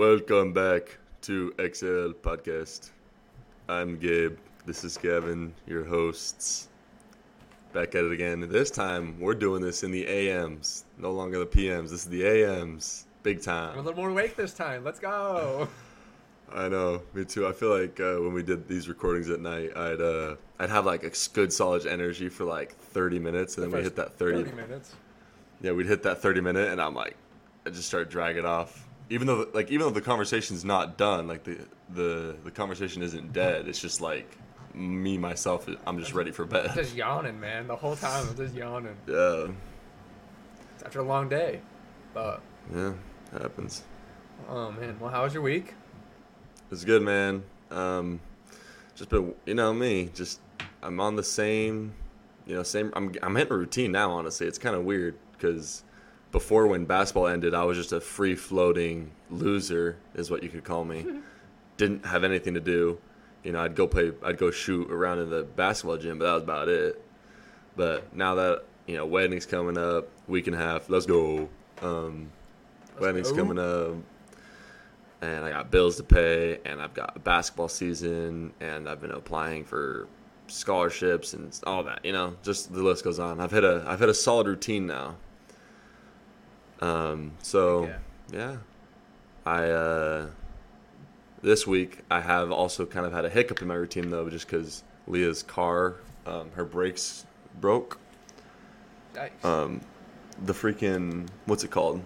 Welcome back to XL Podcast. I'm Gabe. This is Gavin, your hosts. Back at it again. This time, we're doing this in the AMs, no longer the PMs. This is the AMs. Big I'm a time. little more awake this time. Let's go. I know, me too. I feel like when we did these recordings at night, I'd have like a good solid energy for like 30 minutes, and then we hit that 30 minutes. Yeah, we'd hit that 30 minute, and I just start dragging off. Even though the conversation's not done, like the conversation isn't dead. It's just like me myself. I'm just ready for bed. Just yawning, man. The whole time I'm just yawning. Yeah, It's after a long day, but yeah, happens. oh man. Well, how was your week? It's good, man. Just been, me. Just I'm on the same. I'm hitting a routine now. Honestly, it's kind of weird because before, when basketball ended, I was just a free-floating loser, is what you could call me. Didn't have anything to do. I'd go shoot around in the basketball gym, but that was about it. But now that, wedding's coming up, week and a half, let's go. Wedding's coming up, and I got bills to pay, and I've got a basketball season, and I've been applying for scholarships and all that, just the list goes on. I've hit a solid routine now. Yeah, this week I have also kind of had a hiccup in my routine though, just because Leah's car, her brakes broke. Nice. The freaking, what's it called?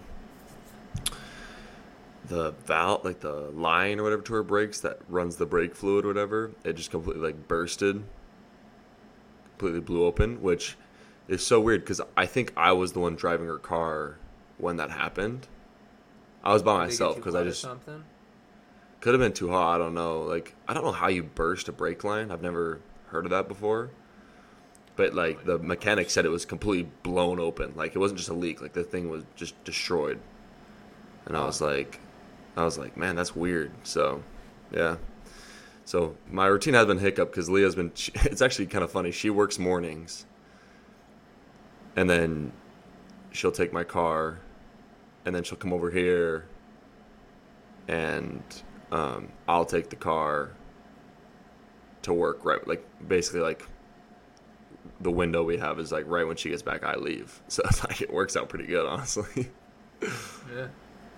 The valve, like the line or whatever to her brakes that runs the brake fluid or whatever, it just completely bursted, completely blew open, which is so weird because I think I was the one driving her car when that happened. I was by myself because I just something. Could have been too hot. I don't know. I don't know how you burst a brake line. I've never heard of that before. But the mechanic said it was completely blown open. It wasn't just a leak. The thing was just destroyed. And I was like, man, that's weird. So, yeah. So my routine has been hiccup because Leah's been. It's actually kind of funny. She works mornings, and then she'll take my car, and then she'll come over here, and I'll take the car to work, right? Basically, the window we have is right when she gets back, I leave. So it works out pretty good, honestly. Yeah.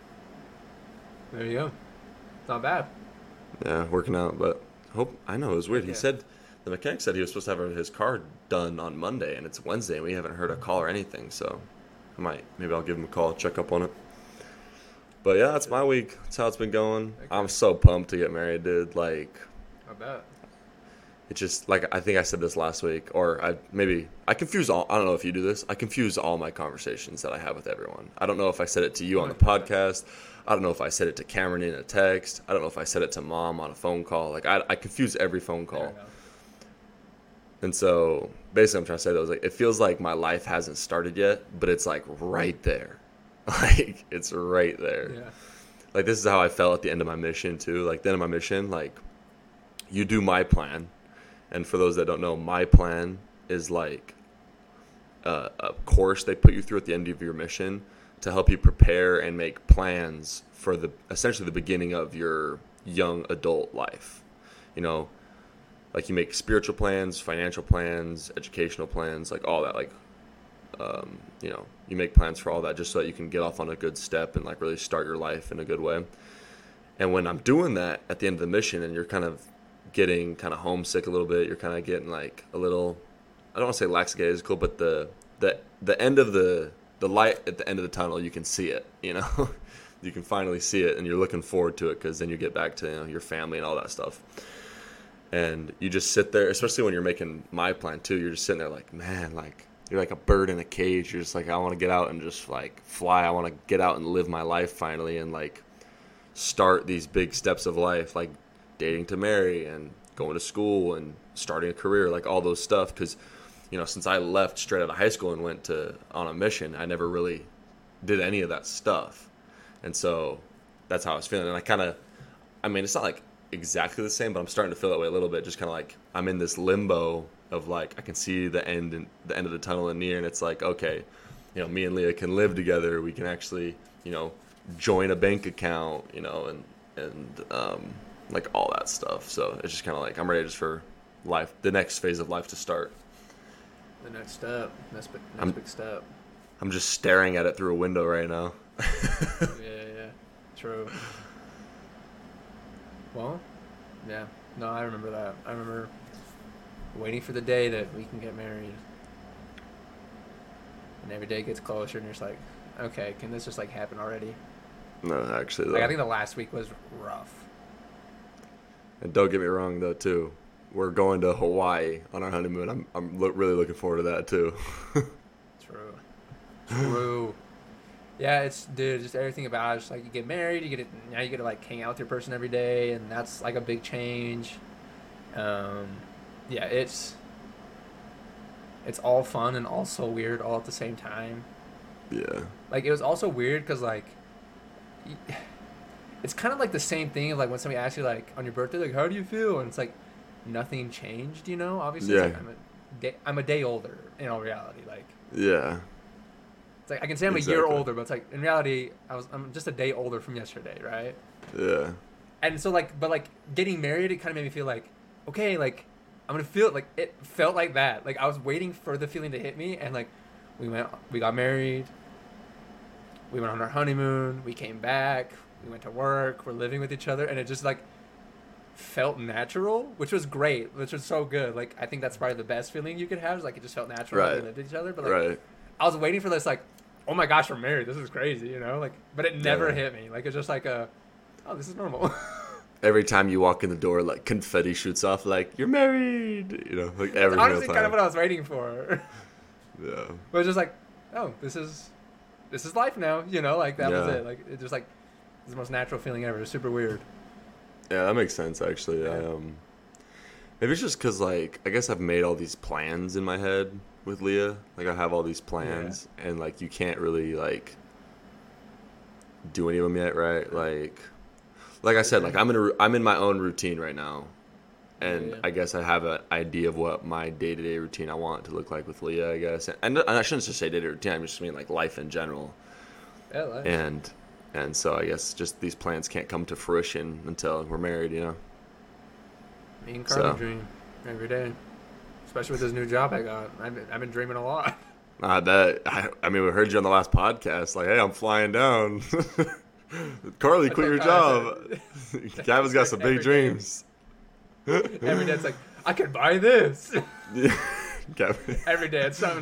There you go. Not bad. Yeah, working out, but I know it was weird. Yeah. He said the mechanic said he was supposed to have his car done on Monday, and it's Wednesday, and we haven't heard a call or anything. So maybe I'll give him a call, check up on it. But yeah, that's my week. That's how it's been going. Okay. I'm so pumped to get married, dude. I bet. It's just I think I said this last week, or I confuse all. I don't know if you do this. I confuse all my conversations that I have with everyone. I don't know if I said it to you on the podcast. I don't know if I said it to Cameron in a text. I don't know if I said it to Mom on a phone call. I confuse every phone call. And so basically, I'm trying to say that it feels like my life hasn't started yet, but it's right there. It's right there. Yeah. This is how I felt at the end of my mission too. The end of my mission, you do my plan. And for those that don't know, my plan is a course they put you through at the end of your mission to help you prepare and make plans for essentially the beginning of your young adult life. You make spiritual plans, financial plans, educational plans, all that. You make plans for all that just so that you can get off on a good step and really start your life in a good way. And when I'm doing that at the end of the mission, and you're kind of getting homesick a little bit, you're kind of getting a little, I don't want to say lackadaisical, but the end of the light at the end of the tunnel, you can see it, you can finally see it, and you're looking forward to it because then you get back to your family and all that stuff. And you just sit there, especially when you're making my plan too, you're just sitting there man, you're like a bird in a cage. You're just I want to get out and just fly. I want to get out and live my life finally and start these big steps of life, dating to marry and going to school and starting a career, all those stuff. Because, since I left straight out of high school and went on a mission, I never really did any of that stuff. And so that's how I was feeling. And it's not exactly the same, but I'm starting to feel that way a little bit. Just I'm in this limbo of I can see the end of the tunnel and near, and it's okay, me and Leah can live together. We can actually, join a bank account, and like all that stuff. So it's just kind of like I'm ready just for life, the next phase of life to start. The next step. Next big step. I'm just staring at it through a window right now. Yeah. True. Well, yeah. No, I remember that. I remember waiting for the day that we can get married. And every day gets closer, and you're just like, okay, can this just like happen already? No, actually, Like, I think the last week was rough. And don't get me wrong, though, too. We're going to Hawaii on our honeymoon. I'm really looking forward to that, too. True. Yeah, dude, just everything about it. Just like you get married, now you get to like hang out with your person every day, and that's like a big change. Yeah, it's all fun and also weird all at the same time. Yeah. Like, it was also weird because like it's kind of like the same thing of like when somebody asks you like on your birthday, like, how do you feel? And it's like nothing changed, obviously. Yeah. It's like I'm a day older in all reality. Like, Yeah. it's like I can say I'm a year older, but it's like in reality I'm just a day older from yesterday, right? Yeah. And so like, but like getting married, it kind of made me feel like, okay, like I'm gonna feel like it felt like that. Like I was waiting for the feeling to hit me, and like we got married, we went on our honeymoon, we came back, we went to work, we're living with each other, and it just like felt natural, which was great, which was so good. Like I think that's probably the best feeling you could have, is like it just felt natural. Right. We lived with each other, but like Right. I was waiting for this, like, oh my gosh, we're married. This is crazy, like, but it never hit me. Like, it's just like oh, this is normal. Every time you walk in the door, like confetti shoots off, like you're married. Like every single Honestly, time. kind of what I was waiting for. Yeah. But it's just like, oh, this is life now. Like that was it. Like it just like it's the most natural feeling ever. It's super weird. Yeah, that makes sense actually. Yeah. Maybe it's just because like I guess I've made all these plans in my head with Leah. Like I have all these plans, and like you can't really like do any of them yet, right? Like I said, like I'm in my own routine right now, and I guess I have an idea of what my day-to-day routine I want to look like with Leah, I guess. And I shouldn't just say day-to-day routine. I just mean like life in general. Yeah, life. And so I guess just these plans can't come to fruition until we're married, Me and Carly dream every day, especially with this new job I got. I've been dreaming a lot. I mean, we heard you on the last podcast. Like, hey, I'm flying down. Carly, quit your job. Gavin's got some big dreams. Every day it's like, I could buy this. Yeah. Gavin. Every day it's something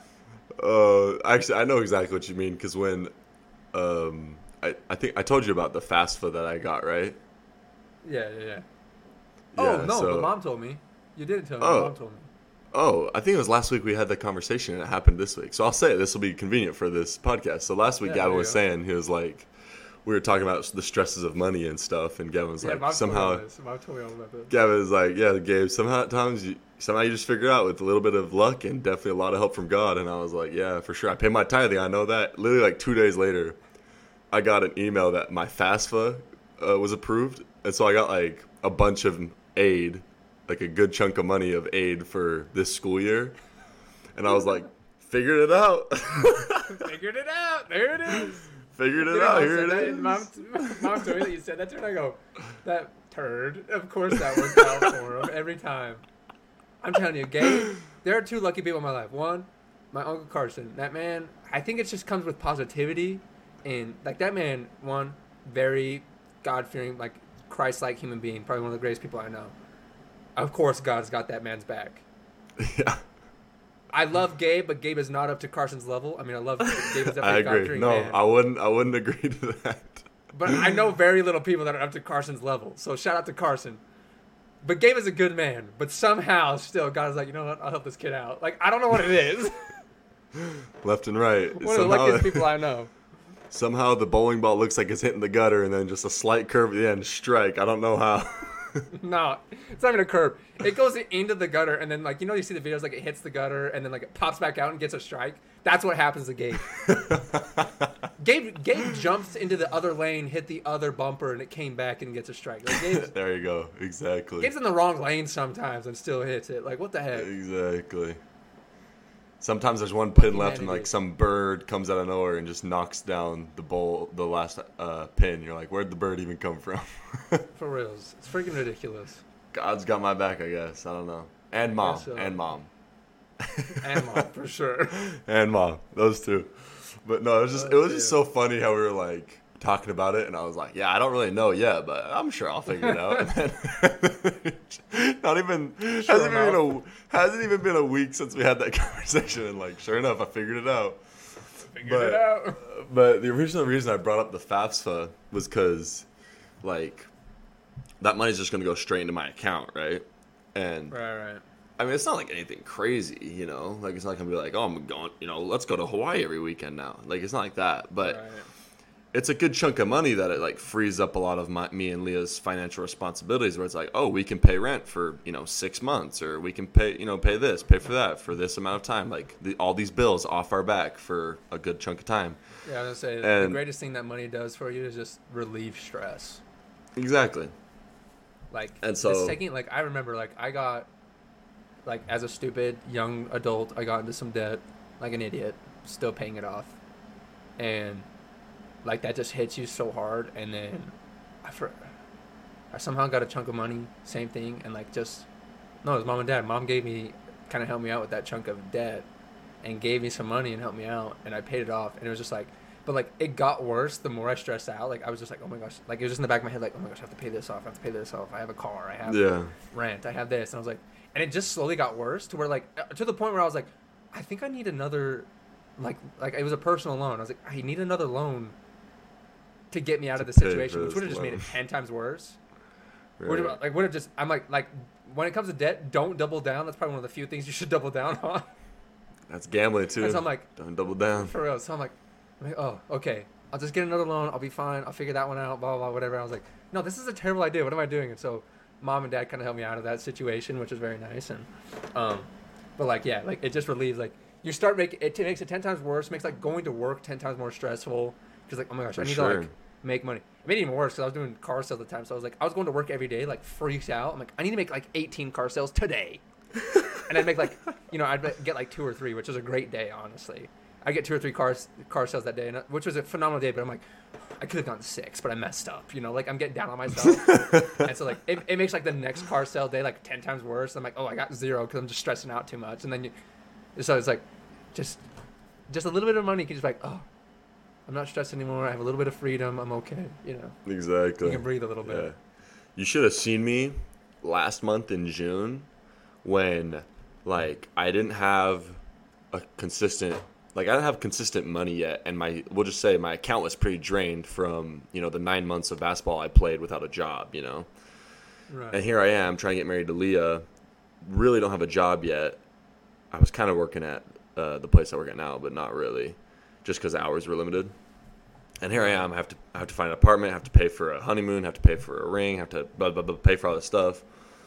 new. Actually, I know exactly what you mean, because when I think I told you about the FAFSA that I got, right? Yeah. Oh, no, but Mom told me. You didn't tell me. Mom told me. Oh, I think it was last week we had that conversation, and it happened this week. So I'll say it. This will be convenient for this podcast. So last week, Gavin was saying, he was like, we were talking about the stresses of money and stuff, and Gavin was like, Mom somehow. Mom told me all about this. Gavin was like, yeah, Gabe, somehow you just figure it out with a little bit of luck and definitely a lot of help from God. And I was like, yeah, for sure. I pay my tithing. I know that. Literally like 2 days later, I got an email that my FAFSA was approved. And so I got like a bunch of aid, like a good chunk of money of aid for this school year. And I was like, figured it out. Figured it out. There it is. Figured it out. Here it is. Mom told me that you said that to her, and I go, that turd. Of course that worked out for him every time. I'm telling you, Gabe, there are two lucky people in my life. One, my Uncle Carson. That man, I think it just comes with positivity. And, like, that man, one, very God-fearing, like, Christ-like human being. Probably one of the greatest people I know. Of course, God's got that man's back. Yeah. I love Gabe, but Gabe is not up to Carson's level. I mean, I love Gabe is definitely I a agree. God-fearing No, man. I wouldn't agree to that. But I know very little people that are up to Carson's level. So shout out to Carson. But Gabe is a good man. But somehow, still, God is like, you know what? I'll help this kid out. Like, I don't know what it is. Left and right. One of the luckiest people I know. Somehow the bowling ball looks like it's hitting the gutter and then just a slight curve at the end. Strike. I don't know how. No, it's not even a curve. It goes into the gutter, and then, like, you see the videos, like, it hits the gutter, and then, like, it pops back out and gets a strike. That's what happens to Gabe. Gabe jumps into the other lane, hit the other bumper, and it came back and gets a strike. Like, there you go. Exactly. Gabe's in the wrong lane sometimes and still hits it. Like, what the heck? Exactly. Sometimes there's one What pin left, and like humanity. some bird comes out of nowhere and just knocks down the last pin. You're like, where'd the bird even come from? For reals. It's freaking ridiculous. God's got my back, I guess. I don't know. And mom, Guess so. and mom, And mom, for sure. and mom. Those two. But no, it was just so funny how we were like talking about it, and I was like, yeah, I don't really know yet, but I'm sure I'll figure it out. And then, not even hasn't even been a week since we had that conversation, and like sure enough, I figured it out. Figured it out. But the original reason I brought up the FAFSA was because, like, that money's just going to go straight into my account, right? And, Right. I mean, it's not like anything crazy, you know? Like, it's not going to be like, oh, I'm going, let's go to Hawaii every weekend now. Like, it's not like that. But Right. it's a good chunk of money that it, like, frees up a lot of me and Leah's financial responsibilities where it's like, oh, we can pay rent for, 6 months, or we can pay, pay this, pay for that for this amount of time. Like, all these bills off our back for a good chunk of time. Yeah, I was going to say, the And- greatest thing that money does for you is just relieve stress. Exactly. Like, And so- it's taking, like, I remember, like, I got, like, as a stupid young adult, I got into some debt, like an idiot, still paying it off. And, like, that just hits you so hard. And then I somehow got a chunk of money, same thing. And, like, no, it was mom and dad. Mom gave me, kind of helped me out with that chunk of debt and gave me some money and helped me out. And I paid it off. And it was just like, but, like, it got worse the more I stressed out. Like, I was just like, oh, my gosh. Like, it was just in the back of my head, like, oh, my gosh, I have to pay this off. I have to pay this off. I have a car. I have Yeah. rent. I have this. And I was like, and it just slowly got worse to where, like, to the point where I was like, I think I need another, like it was a personal loan. I was like, I need another loan to get me out of the pay for situation, which this would have just made loan. it 10 times worse. Right. Would have just, I'm like, when it comes to debt, don't double down. That's probably one of the few things you should double down on. That's gambling too. And so I'm like, don't double down. for real. So I'm like, oh, okay. I'll just get another loan. I'll be fine. I'll figure that one out, blah, blah, blah, whatever. I was like, no, this is a terrible idea. What am I doing? And so mom and dad kind of helped me out of that situation, which was very nice. And, but like, yeah, like it just relieves, like you start making, it makes it 10 times worse, makes like going to work 10 times more stressful. Cause like, oh my gosh, For I need sure. to like make money. It made it even worse because I was doing car sales at the time. So I was going to work every day, like freaked out. I'm like, I need to make like 18 car sales today. And I'd make like, I'd get like 2 or 3, which was a great day, honestly. I get 2 or 3 car sales that day, which was a phenomenal day. But I'm like, I could have gone 6, but I messed up. Like I'm getting down on myself, and so like it makes like the next car sale day like 10 times worse. I'm like, oh, I got 0 because I'm just stressing out too much. And then so it's like, just a little bit of money. You can just like, oh, I'm not stressed anymore. I have a little bit of freedom. I'm okay. Exactly. You can breathe a little bit. Yeah. You should have seen me last month in June when, like, I didn't have consistent money yet, and we'll just say my account was pretty drained from, the 9 months of basketball I played without a job, Right. And here I am trying to get married to Leah. Really don't have a job yet. I was kind of working at the place I work at now, but not really, just because hours were limited. And here I am. I have to find an apartment. I have to pay for a honeymoon. Have to pay for a ring. Have to pay for all this stuff.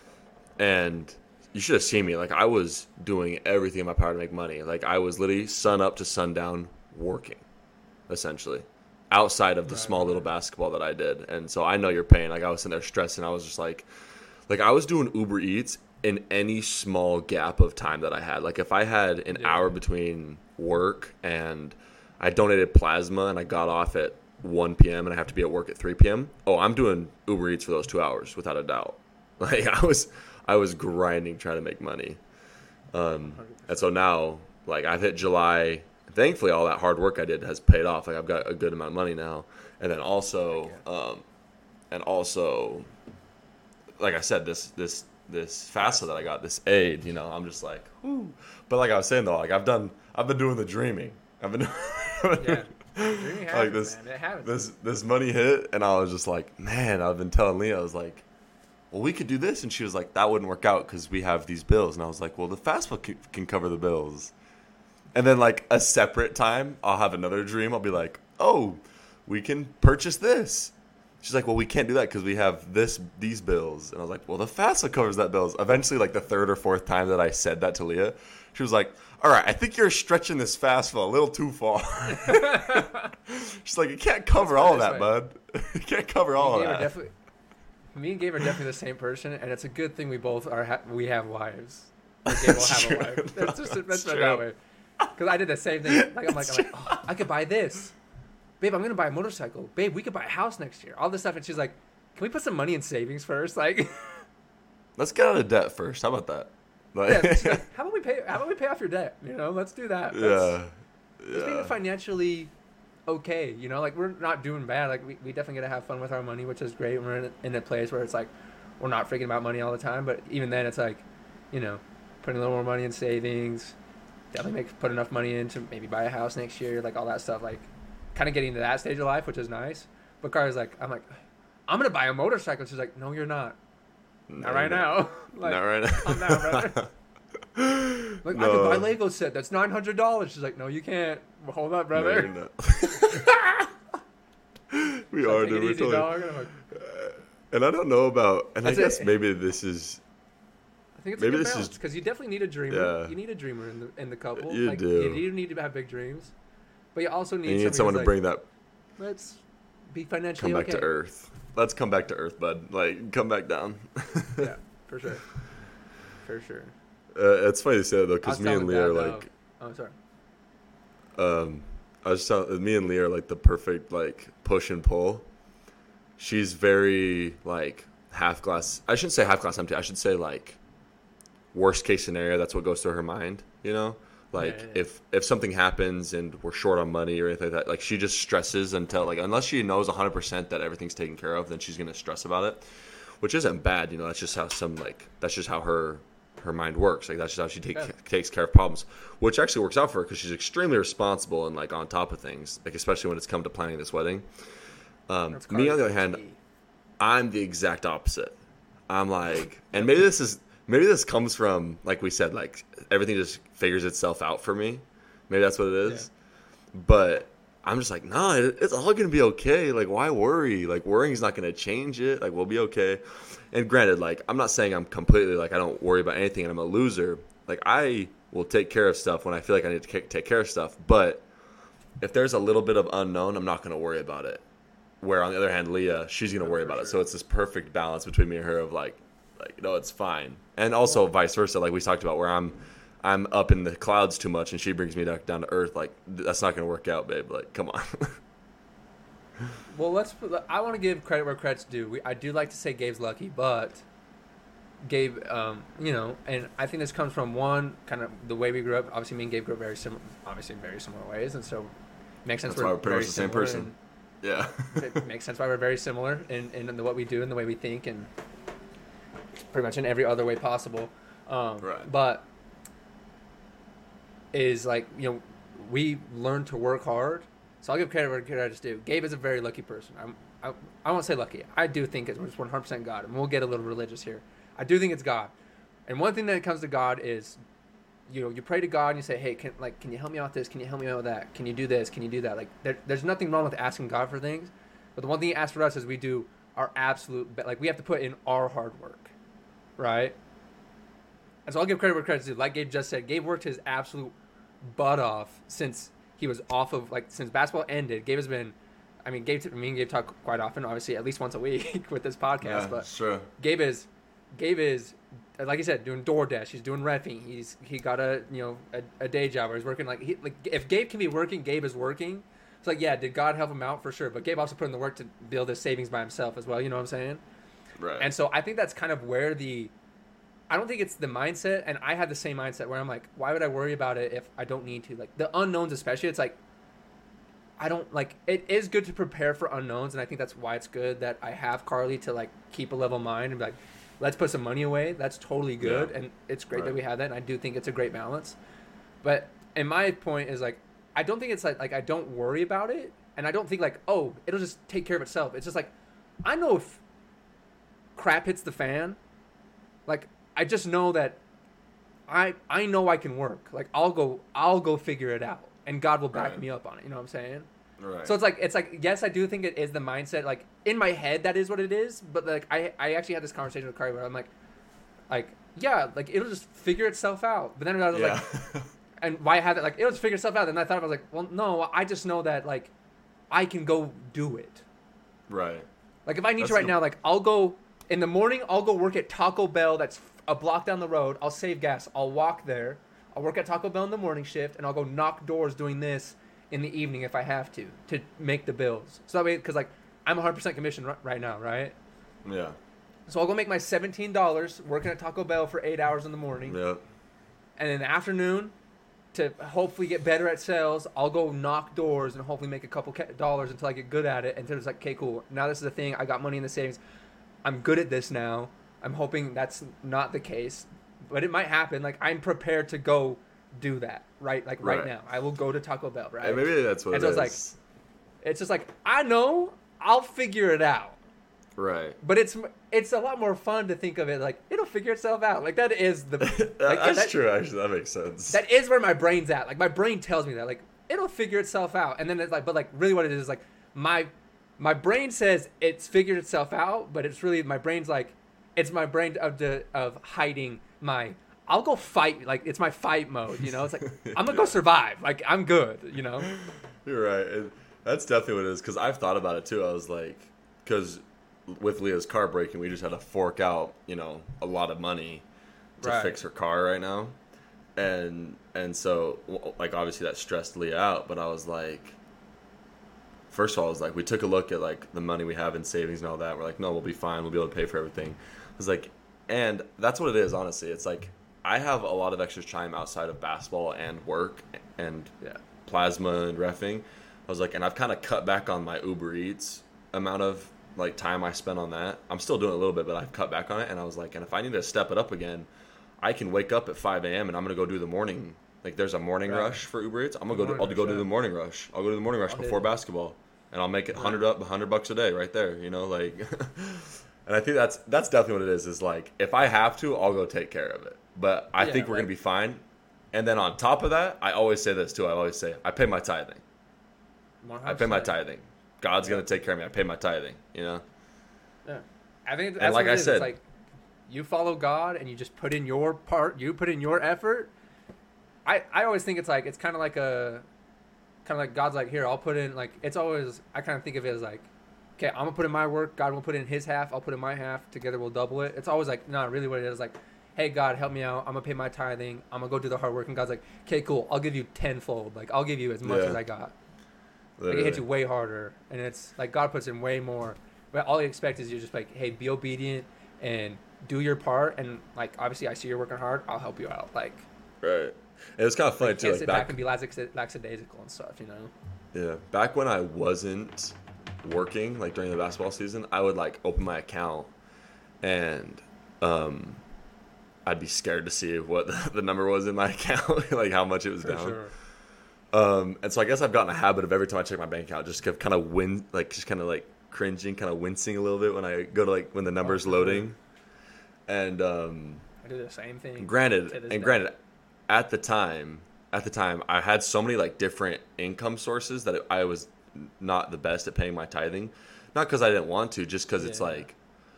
And you should have seen me. Like, I was doing everything in my power to make money. Like, I was literally sun up to sundown working, essentially, outside of the small little basketball that I did. And so I know your pain. Like, I was sitting there stressing. I was just like I was doing Uber Eats in any small gap of time that I had. Like, if I had an hour between work and I donated plasma and I got off at 1 p.m. and I have to be at work at 3 p.m., oh, I'm doing Uber Eats for those 2 hours without a doubt. Like, I was grinding trying to make money. And so now, like, I've hit July. Thankfully, all that hard work I did has paid off. Like, I've got a good amount of money now. And then also, like I said, this FAFSA that I got, this aid, I'm just like, whoo. But like I was saying though, like I've been doing the dreaming. I've been Yeah. Dreaming happens, like man. It happens. this money hit, and I was just like, man. I've been telling Leah, I was like, well, we could do this, and she was like, that wouldn't work out because we have these bills, and I was like, well, the FAFSA can cover the bills. And then like a separate time, I'll have another dream. I'll be like, oh, we can purchase this. She's like, well, we can't do that because we have these bills. And I was like, well, the FAFSA covers that bills. Eventually, like the 3rd or 4th time that I said that to Leah, she was like, all right, I think you're stretching this FAFSA a little too far. She's like, you can't cover all of that, bud. You can't cover all of that. Me and Gabe are definitely the same person, and it's a good thing we both we have wives. Like, Gabe will have a wife. That's true. that way. Because I did the same thing. Like I'm like, oh, I could buy this. Babe, I'm gonna buy a motorcycle. Babe, we could buy a house next year. All this stuff, and she's like, "Can we put some money in savings first?" Like, let's get out of debt first. How about that? Like, yeah, she's like, how about we pay off your debt? You know, let's do that. Let's be financially okay. You know, like we're not doing bad. Like we definitely gotta have fun with our money, which is great. We're in a place where it's like we're not freaking about money all the time. But even then, it's like, you know, putting a little more money in savings. Definitely put enough money in to maybe buy a house next year. Like all that stuff. Like, kind of getting to that stage of life, which is nice. But Kara's like, I'm gonna buy a motorcycle. She's like, no, you're not. Not right now. Like, not right now. I'm down, brother. Like, no. I could buy a Lego set. That's $900. She's like, no, you can't. Well, hold up, brother. No, we are doing it. Like, and I don't know about. And I guess maybe this is. I think it's maybe a good balance because you definitely need a dreamer. Yeah. You need a dreamer in the couple. You do. You need to have big dreams, but you also need someone to bring that. Let's be financially okay. Come back to earth. Let's come back to earth, bud. Like, come back down. Yeah, for sure. For sure. It's funny to say that, though, because me and Leah are like... Oh, sorry. I was telling... Me and Leah are, like, the perfect, like, push and pull. She's very, like, half glass... I shouldn't say half glass empty. I should say, like, worst case scenario. That's what goes through her mind, you know? Like, if something happens and we're short on money or anything like that, like, she just stresses until, like, unless she knows 100% that everything's taken care of, then she's going to stress about it, which isn't bad, you know? That's just how that's just how her mind works. Like, that's just how she takes care of problems, which actually works out for her because she's extremely responsible and, like, on top of things, like, especially when it's come to planning this wedding. Me, on the other hand, I'm the exact opposite. I'm like, and maybe this comes from, like we said, like, everything just figures itself out for me. Maybe that's what it is. Yeah. But I'm just like, nah, it's all going to be okay. Like, why worry? Like, worrying's not going to change it. Like, we'll be okay. And granted, like, I'm not saying I'm completely, like, I don't worry about anything and I'm a loser. Like, I will take care of stuff when I feel like I need to take care of stuff. But if there's a little bit of unknown, I'm not going to worry about it. Where, on the other hand, Leah, she's going to worry about it. So it's this perfect balance between me and her of, like, no, it's fine. And also vice versa, like we talked about, where I'm up in the clouds too much and she brings me down to earth. Like, that's not going to work out, babe. Like, come on. Well, I want to give credit where credit's due. I do like to say Gabe's lucky, but Gabe, you know, and I think this comes from one, kind of the way we grew up. Obviously, me and Gabe grew up very similar ways, and so it makes sense. That's why we're pretty much the same person. Yeah. It makes sense why we're very similar in what we do and the way we think and pretty much in every other way possible. Right. But is like, you know, we learn to work hard. So I'll give credit where credit's due. Gabe is a very lucky person. I won't say lucky. I do think it's 100% God, and we'll get a little religious here. I do think it's God. And one thing that comes to God is, you know, you pray to God and you say, hey, can you help me out with this? Can you help me out with that? Can you do this? Can you do that? Like, there's nothing wrong with asking God for things. But the one thing he asks for us is we do our absolute best. Like, we have to put in our hard work, right? And so I'll give credit where credit's due. Like Gabe just said, Gabe worked his absolute butt off since he was off of, like, since basketball ended. Gabe has been, I mean, me and Gabe talk quite often, obviously at least once a week with this podcast. Yeah, but sure. Gabe is, like you said, doing DoorDash. He's doing reffing. He got a day job where he's working. Like if Gabe can be working, Gabe is working. It's like, yeah, did God help him out? For sure. But Gabe also put in the work to build his savings by himself as well. You know what I'm saying? Right. And so I think that's kind of where I don't think it's the mindset, and I had the same mindset where I'm like, why would I worry about it if I don't need to? Like, the unknowns especially, it's like, I don't, like, it is good to prepare for unknowns, and I think that's why it's good that I have Carly to, like, keep a level mind and be like, let's put some money away. That's totally good, and it's great that we have that, and I do think it's a great balance. But, and my point is, like, I don't think it's like I don't worry about it, and I don't think, like, oh, it'll just take care of itself. It's just like, I know if crap hits the fan, like, I just know that I know I can work. Like, I'll go figure it out, and God will back me up on it. You know what I'm saying? Right. So it's like yes, I do think it is the mindset. Like, in my head, that is what it is. But, like, I actually had this conversation with Carly where I'm like yeah, like, it'll just figure itself out. But then I was like, and why have it? Like, it'll just figure itself out. And I thought, I was like, well, no, I just know that, like, I can go do it. Right. Like, if I need to right now, like, I'll go in the morning. I'll go work at Taco Bell. That's a block down the road. I'll save gas. I'll walk there. I'll work at Taco Bell in the morning shift, and I'll go knock doors doing this in the evening if I have to make the bills. So that way, because like I'm 100% commission right now, right? Yeah. So I'll go make my $17 working at Taco Bell for 8 hours in the morning. Yeah. And in the afternoon, to hopefully get better at sales, I'll go knock doors and hopefully make a couple dollars until I get good at it. Until it's like, okay, cool. Now this is the thing. I got money in the savings. I'm good at this now. I'm hoping that's not the case, but it might happen. Like I'm prepared to go do that right now. I will go to Taco Bell, right? And maybe that's what and it so is. It's just like I know I'll figure it out. Right. But it's a lot more fun to think of it like it'll figure itself out. Like that is the that's true. Actually, that makes sense. That is where my brain's at. Like my brain tells me that like it'll figure itself out, and then it's like, but like really what it is like my brain says it's figured itself out, but it's really my brain's like it's my brain of hiding my. I'll go fight. Like it's my fight mode. You know, it's like I'm gonna go survive. Like I'm good. You know. You're right. That's definitely what it is. Because I've thought about it too. I was like, because with Leah's car breaking, we just had to fork out, a lot of money to fix her car right now. And so, like, obviously that stressed Leah out, but I was like, first of all, I was like, we took a look at, like, the money we have in savings and all that. We're like, no, we'll be fine. We'll be able to pay for everything. I was like, and that's what it is, honestly. It's like, I have a lot of extra time outside of basketball and work and plasma and reffing. I was like, and I've kind of cut back on my Uber Eats amount of like time I spent on that. I'm still doing a little bit, but I've cut back on it. And I was like, and if I need to step it up again, I can wake up at 5 a.m. and I'm gonna go do the morning. Like there's a morning rush for Uber Eats. I'll go do the morning rush. I'll go to the morning rush before basketball, and I'll make it $100 a day right there. Like, and I think that's definitely what it is. Is like if I have to, I'll go take care of it. But I think we're gonna be fine. And then on top of that, I always say this too. I always say I pay my tithing. 100%. I pay my tithing. God's gonna take care of me. I pay my tithing. Yeah. I think that's like I said, it's like you follow God and you just put in your part. You put in your effort. I always think it's kind of like God's like, here, I'll put in, like, it's always, I kind of think of it as like, okay, I'm gonna put in my work. God will put in his half. I'll put in my half. Together we'll double it. It's always like, no, really what it is like, hey, God, help me out. I'm gonna pay my tithing. I'm gonna go do the hard work. And God's like, okay, cool. I'll give you tenfold. Like, I'll give you as much as I got. Like, it hits you way harder, and it's like God puts in way more. But all He expects is you're just like, hey, be obedient and do your part. And like, obviously, I see you're working hard. I'll help you out. Like, right. And it's kind of funny like, too. Can't like sit back and be lackadaisical and stuff, Yeah. Back when I wasn't working, like during the basketball season, I would like open my account, and I'd be scared to see what the number was in my account, like how much it was down. Sure. And so I guess I've gotten a habit of every time I check my bank account, just kind of cringing, kind of wincing a little bit when I go to like when the number's loading. And I do the same thing. Granted, at the time I had so many like different income sources that I was not the best at paying my tithing. Not because I didn't want to, just because it's like,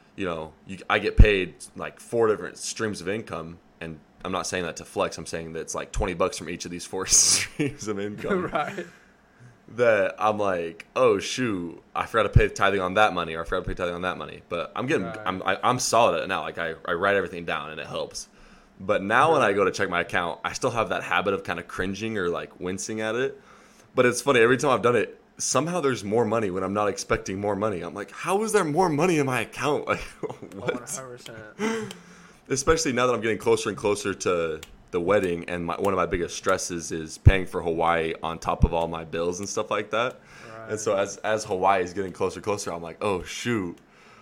I get paid like 4 different streams of income, and I'm not saying that to flex. I'm saying that it's like $20 from each of these 4 streams of income. Right. That I'm like, oh shoot, I forgot to pay tithing on that money, or I forgot to pay tithing on that money. But I'm solid at it now. Like I write everything down and it helps. But now when I go to check my account, I still have that habit of kind of cringing or like wincing at it. But it's funny, every time I've done it, somehow there's more money when I'm not expecting more money. I'm like, how is there more money in my account? Like, what? 100%. Especially now that I'm getting closer and closer to the wedding, and one of my biggest stresses is paying for Hawaii on top of all my bills and stuff like that. Right. And so as Hawaii is getting closer and closer, I'm like, oh shoot.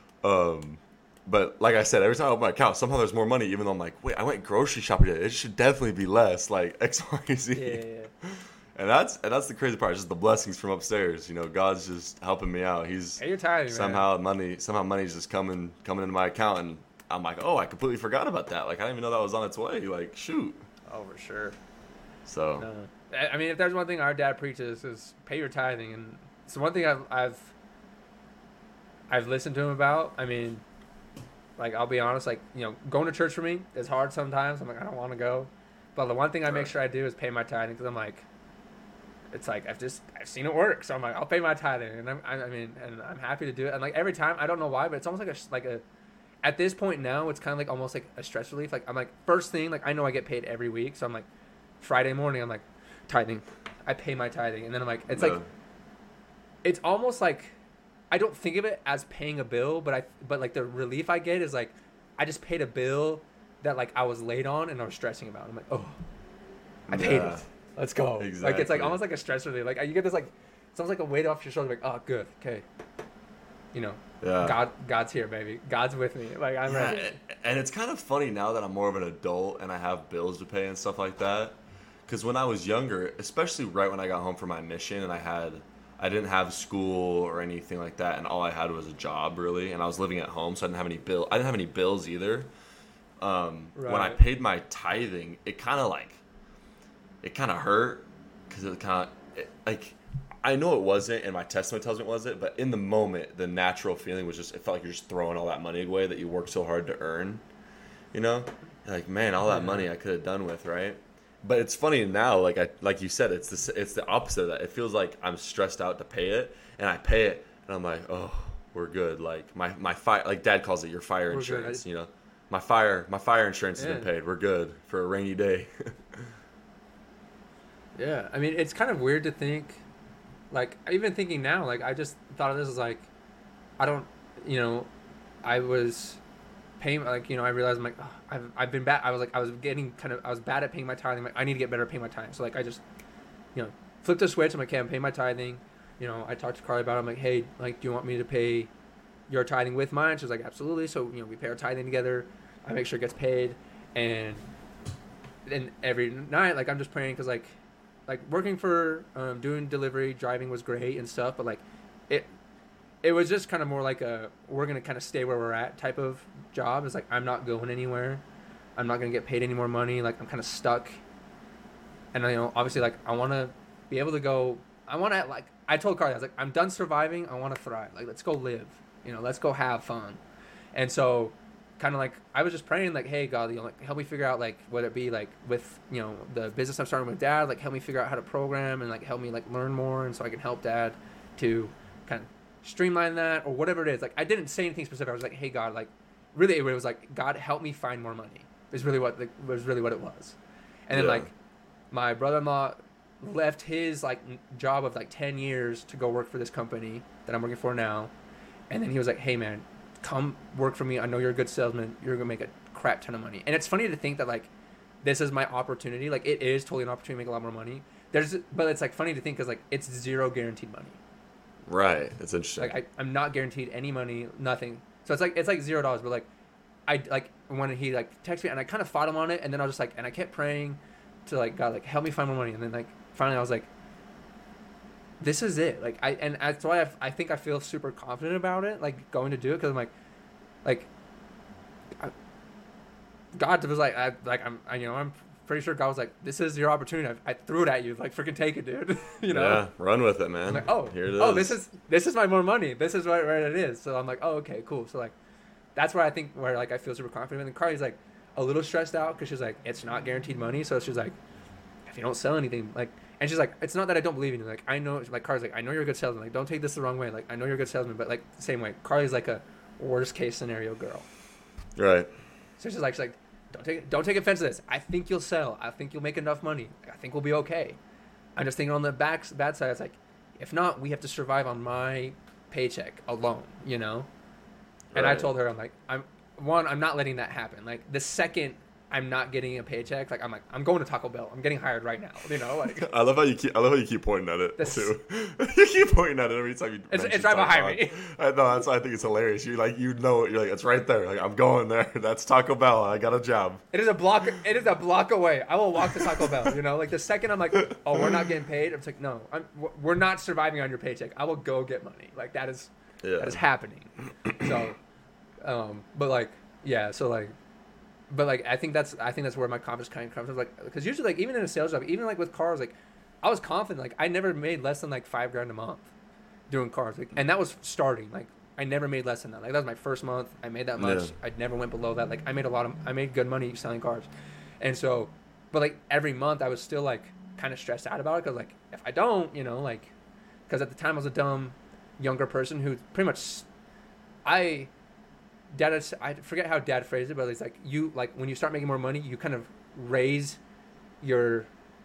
But like I said, every time I open my account, somehow there's more money, even though I'm like, wait, I went grocery shopping today. It should definitely be less, like X, Y, Z. Yeah. And that's the crazy part, just the blessings from upstairs. God's just helping me out. You're tired, somehow money's just coming into my account, and I'm like, oh, I completely forgot about that. Like, I didn't even know that was on its way. Like, shoot. Oh, for sure. So. No. I mean, if there's one thing our dad preaches is pay your tithing, and it's one thing I've listened to him about. I mean, like, I'll be honest, like, going to church for me is hard sometimes. I'm like, I don't want to go. But the one thing I make sure I do is pay my tithing, because I'm like, it's like, I've seen it work. So I'm like, I'll pay my tithing. And I'm happy to do it. And like every time, I don't know why, but it's almost like a at this point now, it's kind of like almost like a stress relief. Like I'm like, first thing, like I know I get paid every week. So I'm like, Friday morning, I'm like, tithing. I pay my tithing, and then I'm like, it's like, it's almost like, I don't think of it as paying a bill, but like the relief I get is like, I just paid a bill that like I was late on and I was stressing about. I'm like, oh, I paid it. Let's go. Exactly. Like it's like almost like a stress relief. Like you get this like, it's almost like a weight off your shoulder. Like, oh, good, okay. You know, God's here, baby. God's with me. Like I'm ready. And it's kind of funny now that I'm more of an adult and I have bills to pay and stuff like that. Because when I was younger, especially right when I got home from my mission and I didn't have school or anything like that, and all I had was a job really, and I was living at home, so I didn't have any bills either. When I paid my tithing, it kind of hurt because it kind of like. I know it wasn't, and my testimony tells me it wasn't, but in the moment, the natural feeling was just, it felt like you're just throwing all that money away that you worked so hard to earn, you know? Like, man, all that money I could have done with, right? But it's funny now, like you said, it's the opposite of that. It feels like I'm stressed out to pay it, and I pay it, and I'm like, oh, we're good. Like, my fire, like Dad calls it your fire insurance, you know? My fire insurance has been paid. We're good for a rainy day. Yeah, I mean, it's kind of weird to think. Like, even thinking now, like, I just thought of this as, like, I don't, you know, I was paying, like, you know, I realized, I'm like, oh, I've been bad. I was bad at paying my tithing. Like, I need to get better at paying my tithing. So, like, I just, you know, flipped a switch. I'm like, okay, I'm paying my tithing. You know, I talked to Carly about it. I'm like, hey, like, do you want me to pay your tithing with mine? She was like, absolutely. So, you know, we pay our tithing together. I make sure it gets paid. And then every night, like, I'm just praying because, like working for doing delivery driving was great and stuff, but like it was just kind of more like we're gonna kind of stay where we're at type of job. It's like I'm not going anywhere, I'm not gonna get paid any more money, like I'm kind of stuck. And you know, obviously, like I want to be able to go, I want to, like I told Carly, I was like, I'm done surviving, I want to thrive. Like, let's go live, you know, let's go have fun. And so kind of like I was just praying, like, hey God, you know, like help me figure out, like whether it be like with, you know, the business I'm starting with Dad, like help me figure out how to program and like help me like learn more, and so I can help Dad to kind of streamline that or whatever it is. Like I didn't say anything specific. I was like, hey God, like really it was like, God, help me find more money. Is really what it was. And then like my brother-in-law left his like job of like 10 years to go work for this company that I'm working for now, and then he was like, hey man, come work for me. I know you're a good salesman. You're going to make a crap ton of money. And it's funny to think that, like, this is my opportunity. Like, it is totally an opportunity to make a lot more money. But it's, like, funny to think because, like, it's zero guaranteed money. Right. It's interesting. Like, I'm not guaranteed any money, nothing. So it's like $0. But, like, when he, like, texted me, and I kind of fought him on it. And then I was just, like, and I kept praying to, like, God, like, help me find more money. And then, like, finally I was like, this is it. Like and that's why I think I feel super confident about it, like going to do it, because I'm like God was like, I'm pretty sure God was like, this is your opportunity. I threw it at you, like freaking take it, dude. You know? Yeah, run with it, man. I'm like, oh, here it is. Oh, this is my more money. This is where it is. So I'm like, oh, okay, cool. So like, that's where I think where like I feel super confident. And Carly's like a little stressed out because she's like, it's not guaranteed money. So she's like, if you don't sell anything, like. And she's like, it's not that I don't believe in you. Like, I know, like, Carly's like, I know you're a good salesman. Like, don't take this the wrong way. Like, I know you're a good salesman, but, like, the same way. Carly's like a worst case scenario girl. Right. So she's like, don't take offense to this. I think you'll sell. I think you'll make enough money. I think we'll be okay. I'm just thinking on the bad side, it's like, if not, we have to survive on my paycheck alone, you know? And I told her, I'm like, I'm not letting that happen. Like, the second I'm not getting a paycheck, like I'm going to Taco Bell. I'm getting hired right now. You know, like I love how you keep pointing at it too. You keep pointing at it every time you. It's right behind me. I think it's hilarious. You're like, you're like, it's right there. Like, I'm going there. That's Taco Bell. I got a job. It is a block away. I will walk to Taco Bell. You know, like the second I'm like, oh, we're not getting paid. I'm like, no, we're not surviving on your paycheck. I will go get money. Like that is happening. So, but like, yeah. So like. But like I think that's where my confidence kind of comes from. Like, because usually like even in a sales job, even like with cars, like I was confident. Like I never made less than like $5,000 a month doing cars, like, and that was starting. Like I never made less than that. Like that was my first month. I made that much. Yeah. I never went below that. Like I made good money selling cars, and so, but like every month I was still like kind of stressed out about it because like if I don't, you know, like because at the time I was a dumb younger person who pretty much I forget how Dad phrased it, but it's like you like when you start making more money, you kind of raise your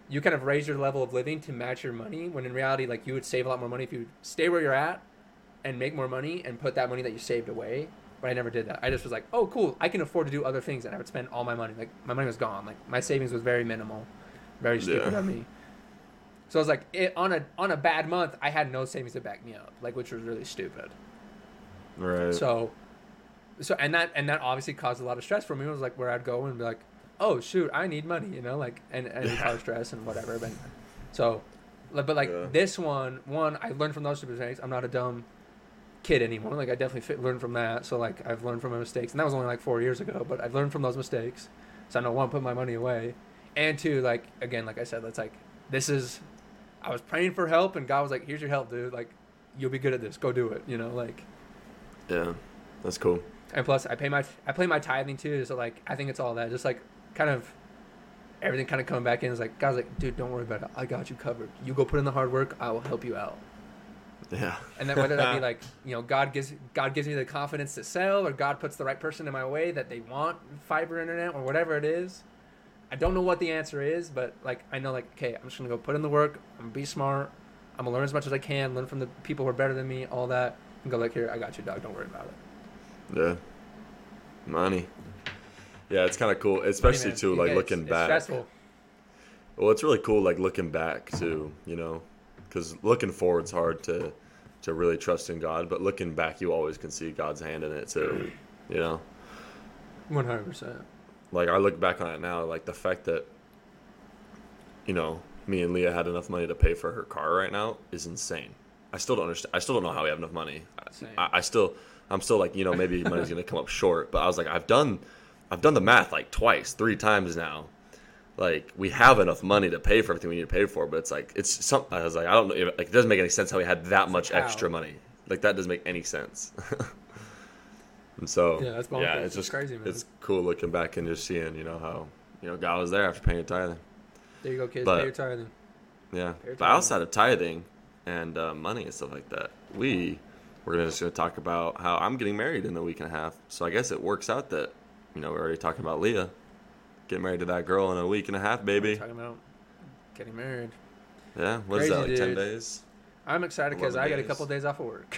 you kind of raise your level of living to match your money, when in reality, like, you would save a lot more money if you stay where you're at and make more money and put that money that you saved away. But I never did that. I just was like, oh, cool, I can afford to do other things, and I would spend all my money. Like, my money was gone. Like, my savings was very minimal, very stupid of me. So I was like, on a bad month, I had no savings to back me up, like, which was really stupid. Right. So and that obviously caused a lot of stress for me. It was like where I'd go and be like, oh shoot, I need money, you know, like, and car stress and whatever. But so, but like this one, I learned from those mistakes. I'm not a dumb kid anymore. Like, I definitely learned from that. So like, I've learned from my mistakes, and that was only like 4 years ago. But I've learned from those mistakes. So I don't want to put my money away. And two, like, again, like I said, that's like, this is, I was praying for help, and God was like, here's your help, dude. Like, you'll be good at this. Go do it. You know, like. Yeah, that's cool. And plus, I pay my tithing too. So like, I think it's all that. Just like, kind of, everything kind of coming back in. Is like, God's like, dude, don't worry about it. I got you covered. You go put in the hard work. I will help you out. Yeah. And then whether that be like, you know, God gives me the confidence to sell, or God puts the right person in my way that they want fiber internet, or whatever it is. I don't know what the answer is, but like, I know, like, okay, I'm just gonna go put in the work. I'm gonna be smart. I'm gonna learn as much as I can. Learn from the people who are better than me. All that. And go like, here, I got you, dog. Don't worry about it. Yeah. Money. Yeah, it's kind of cool, especially money, too, like, looking it's back. stressful. Well, it's really cool, like, looking back too, you know, because looking forward's hard to really trust in God, but looking back, you always can see God's hand in it too, you know. 100%. Like, I look back on it now, like, the fact that, you know, me and Leah had enough money to pay for her car right now is insane. I still don't understand. I still don't know how we have enough money. I'm still like, you know, maybe money's gonna come up short. But I was like, I've done the math like twice, 3 times now. Like, we have enough money to pay for everything we need to pay for. But it's like, I was like, I don't know. Like, it doesn't make any sense how we had that much extra money. Like, that doesn't make any sense. And so, yeah, that's bonkers. Yeah, it's just crazy, man. It's cool looking back and just seeing, you know, how, you know, God was there after paying your tithing. There you go, kids. But, pay your tithing. Yeah, Pay your but outside of tithing and money and stuff like that, we're just gonna talk about how I'm getting married in a week and a half. So I guess it works out that, you know, we're already talking about Leah getting married to that girl in a week and a half, baby. We're talking about getting married. Yeah, what is Crazy, that, like, dude. 10 days? I'm excited because 11 I got a days. couple of days off of work.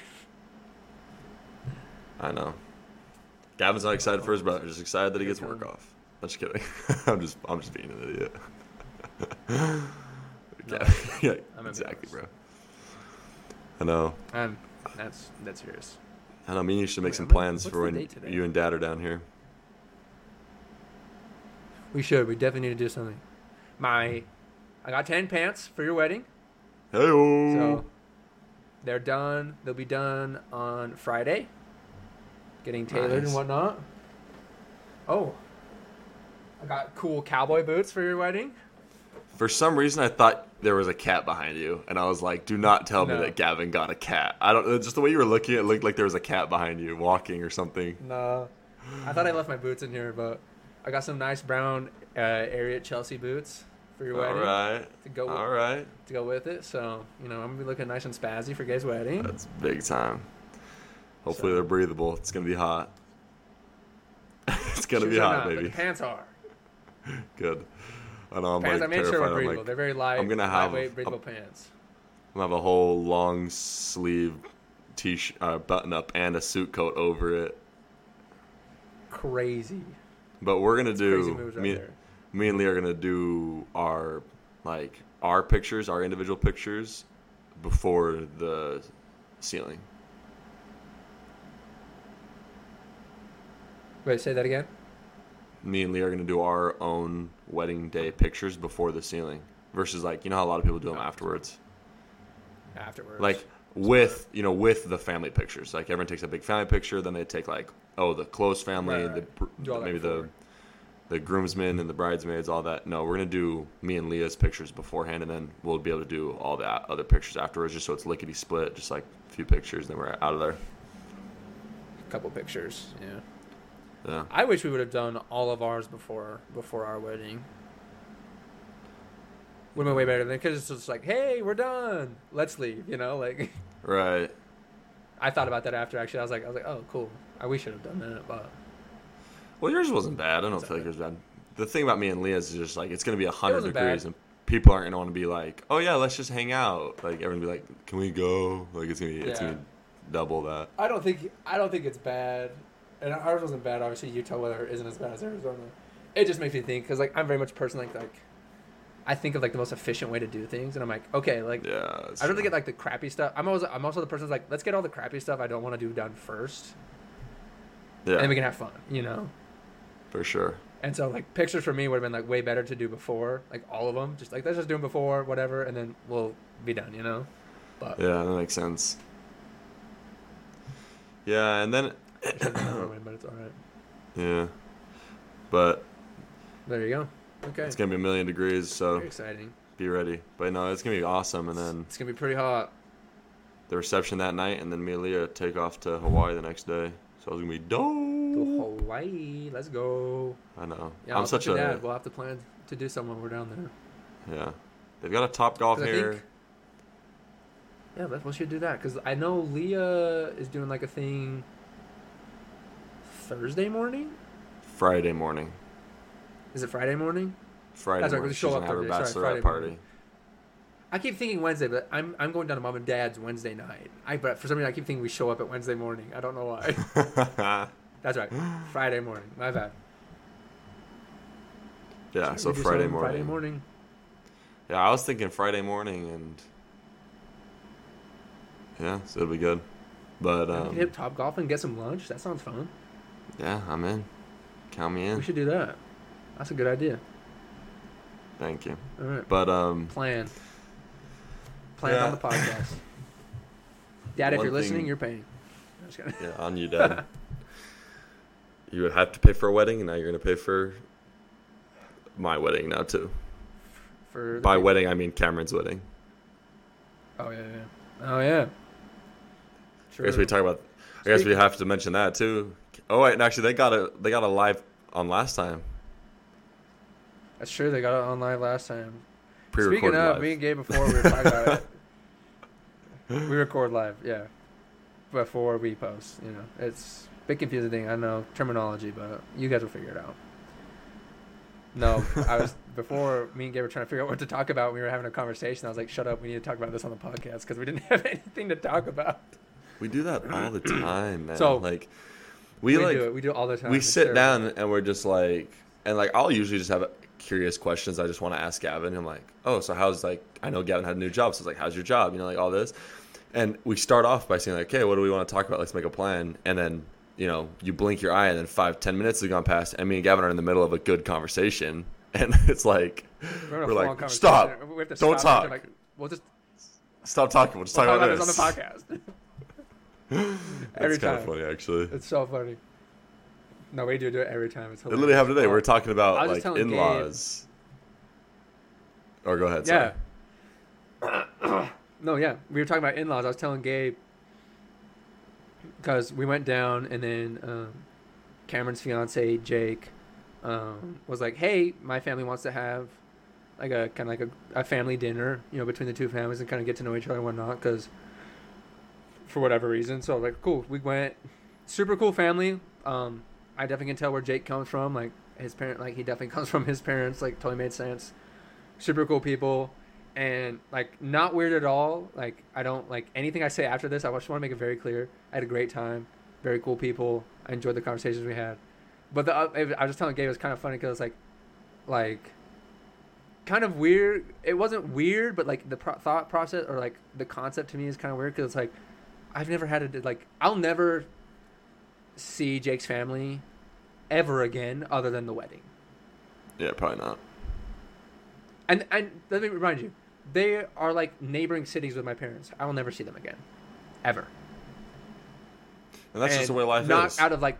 I know. Gavin's not excited for his brother. Just excited that he gets work off. I'm just kidding. I'm just being an idiot. Yeah, I'm exactly, embarrassed. bro. I know. That's serious. I know. Me and you should make some Wait, plans what's for the when date today? you and Dad are down here. We should. We definitely need to do something. I got 10 pants for your wedding. Hey-o. So they're done. They'll be done on Friday. Getting tailored Nice. and whatnot. Oh, I got cool cowboy boots for your wedding. For some reason, I thought there was a cat behind you, and I was like, "Do not tell me No. that Gavin got a cat." I don't. Just the way you were looking, it looked like there was a cat behind you, walking or something. No, I thought I left my boots in here, but I got some nice brown Ariat Chelsea boots for your wedding. All right. To go. All right. To go with it, so you know I'm gonna be looking nice and spazzy for Gay's wedding. That's big time. Hopefully they're breathable. It's gonna be hot. It's gonna Shoes be are hot, not, but baby. the pants are. Good. I know. I'm Pants, like I made sure terrified. were I'm breathable. like, They're very light. I'm gonna have lightweight, breathable pants. I'm gonna have a whole long sleeve t-shirt, button up, and a suit coat over it. Crazy. But we're gonna Crazy do moves right me. there. Me and Lee are gonna do our pictures, our individual pictures, before the ceiling. Wait, say that again. Me and Lee are gonna do our own wedding day pictures before the ceiling, versus like, you know how a lot of people do them afterwards. Afterwards. Like with the family pictures. Like everyone takes a big family picture, then they take like the close family, Right. Do all that maybe before. the groomsmen and the bridesmaids, all that. No, we're gonna do me and Leah's pictures beforehand, and then we'll be able to do all the other pictures afterwards, just so it's lickety split, just like a few pictures, then we're out of there. Couple pictures. Yeah. Yeah. I wish we would have done all of ours before our wedding. Would have been way better than, because it's just like, hey, we're done. Let's leave. You know, like Right. I thought about that after. Actually, I was like, oh, cool. We should have done that, but Well, yours wasn't bad. I don't feel like yours was bad. The thing about me and Leah's is just like, it's gonna be 100 wasn't degrees bad. and people aren't gonna want to be like, oh yeah, let's just hang out. Like everyone be like, can we go? Like it's gonna be double that. I don't think it's bad, and ours wasn't bad. Obviously, Utah weather isn't as bad as Arizona. It just makes me think because like I'm very much a person like I think of like the most efficient way to do things, and I'm like, okay, like I'd rather get like the crappy stuff. I'm also the person that's like, let's get all the crappy stuff I don't want to do done first. Yeah. And then we can have fun, you know. For sure. And so like pictures for me would have been like way better to do before, like all of them. Just like let's just do them before, whatever, and then we'll be done, you know. But yeah, that makes sense. Yeah, and then. But it's all right. Yeah, but. There you go. Okay. It's gonna be 1,000,000 degrees, so. Very exciting. Be ready, but no, it's gonna be awesome, and then. It's gonna be pretty hot. The reception that night, and then me and Leah take off to Hawaii the next day. So it's gonna be dope. To Hawaii, let's go. I know. Yeah, I'm such a. Dad. We'll have to plan to do something when we're down there. Yeah, they've got a Top Golf here. Yeah, we should do that because I know Leah is doing like a thing. Thursday morning. Friday morning. Is it Friday morning? Friday morning. Right, she's gonna have her bachelorette party. I keep thinking Wednesday, but I'm going down to Mom and Dad's Wednesday night. But for some reason, I keep thinking we show up at Wednesday morning. I don't know why. That's right. Friday morning. My bad. Yeah, so Friday morning. Friday morning. Yeah, I was thinking Friday morning, and yeah, so it'll be good. But we could hit Top Golf and get some lunch. That sounds fun. Yeah, I'm in. Count me in. We should do that. That's a good idea. Thank you. All right. But plan on the podcast. Dad, if you're listening, you're paying. Yeah, on you, Dad. You would have to pay for a wedding, and now you're going to pay for my wedding now, too. By wedding, I mean Cameron's wedding. Oh, yeah. Sure. I guess we have to mention that, too. Oh, wait, and actually, they got a live on last time. That's true. They got it on live last time. Speaking of, live. Me and Gabe before we were talking about it. We record live, yeah. Before we post, you know. It's a bit confusing thing. I know terminology, but you guys will figure it out. No, before me and Gabe were trying to figure out what to talk about. We were having a conversation. I was like, shut up. We need to talk about this on the podcast because we didn't have anything to talk about. We do that all the time, man. So, like, we do it. We do it all the time. We sit down and we're just like, and like, I'll usually just have curious questions I just want to ask Gavin. I'm like, oh, so how's, like, I know Gavin had a new job, so it's like, how's your job? You know, like all this. And we start off by saying like, okay, what do we want to talk about? Let's make a plan. And then, you know, you blink your eye and then 5-10 minutes have gone past, and me and Gavin are in the middle of a good conversation. And it's like, we're like, stop. Don't talk. Like, we'll just stop talking. We'll just talk about this on the podcast. That's kind of funny, actually. It's so funny. No, we do it every time. It's hilarious. It literally happened today. We're talking about like in-laws. Gabe, or go ahead. Sorry. Yeah. No, yeah. We were talking about in-laws. I was telling Gabe because we went down, and then Cameron's fiance Jake was like, "Hey, my family wants to have like a kind of like a family dinner, you know, between the two families and kind of get to know each other and whatnot." Because for whatever reason, so I was like, "Cool." We went. Super cool family. I definitely can tell where Jake comes from. Like his parent, like he definitely comes from his parents. Like totally made sense. Super cool people, and like not weird at all. Like I don't like anything I say after this. I just want to make it very clear. I had a great time. Very cool people. I enjoyed the conversations we had. But I was telling Gabe it was kind of funny because like kind of weird. It wasn't weird, but like the thought process or like the concept to me is kind of weird because it's like I've never had it. Like I'll never see Jake's family ever again other than the wedding. Yeah, probably not. And let me remind you, they are like neighboring cities with my parents. I will never see them again. Ever. And that's just the way life is. Not out of like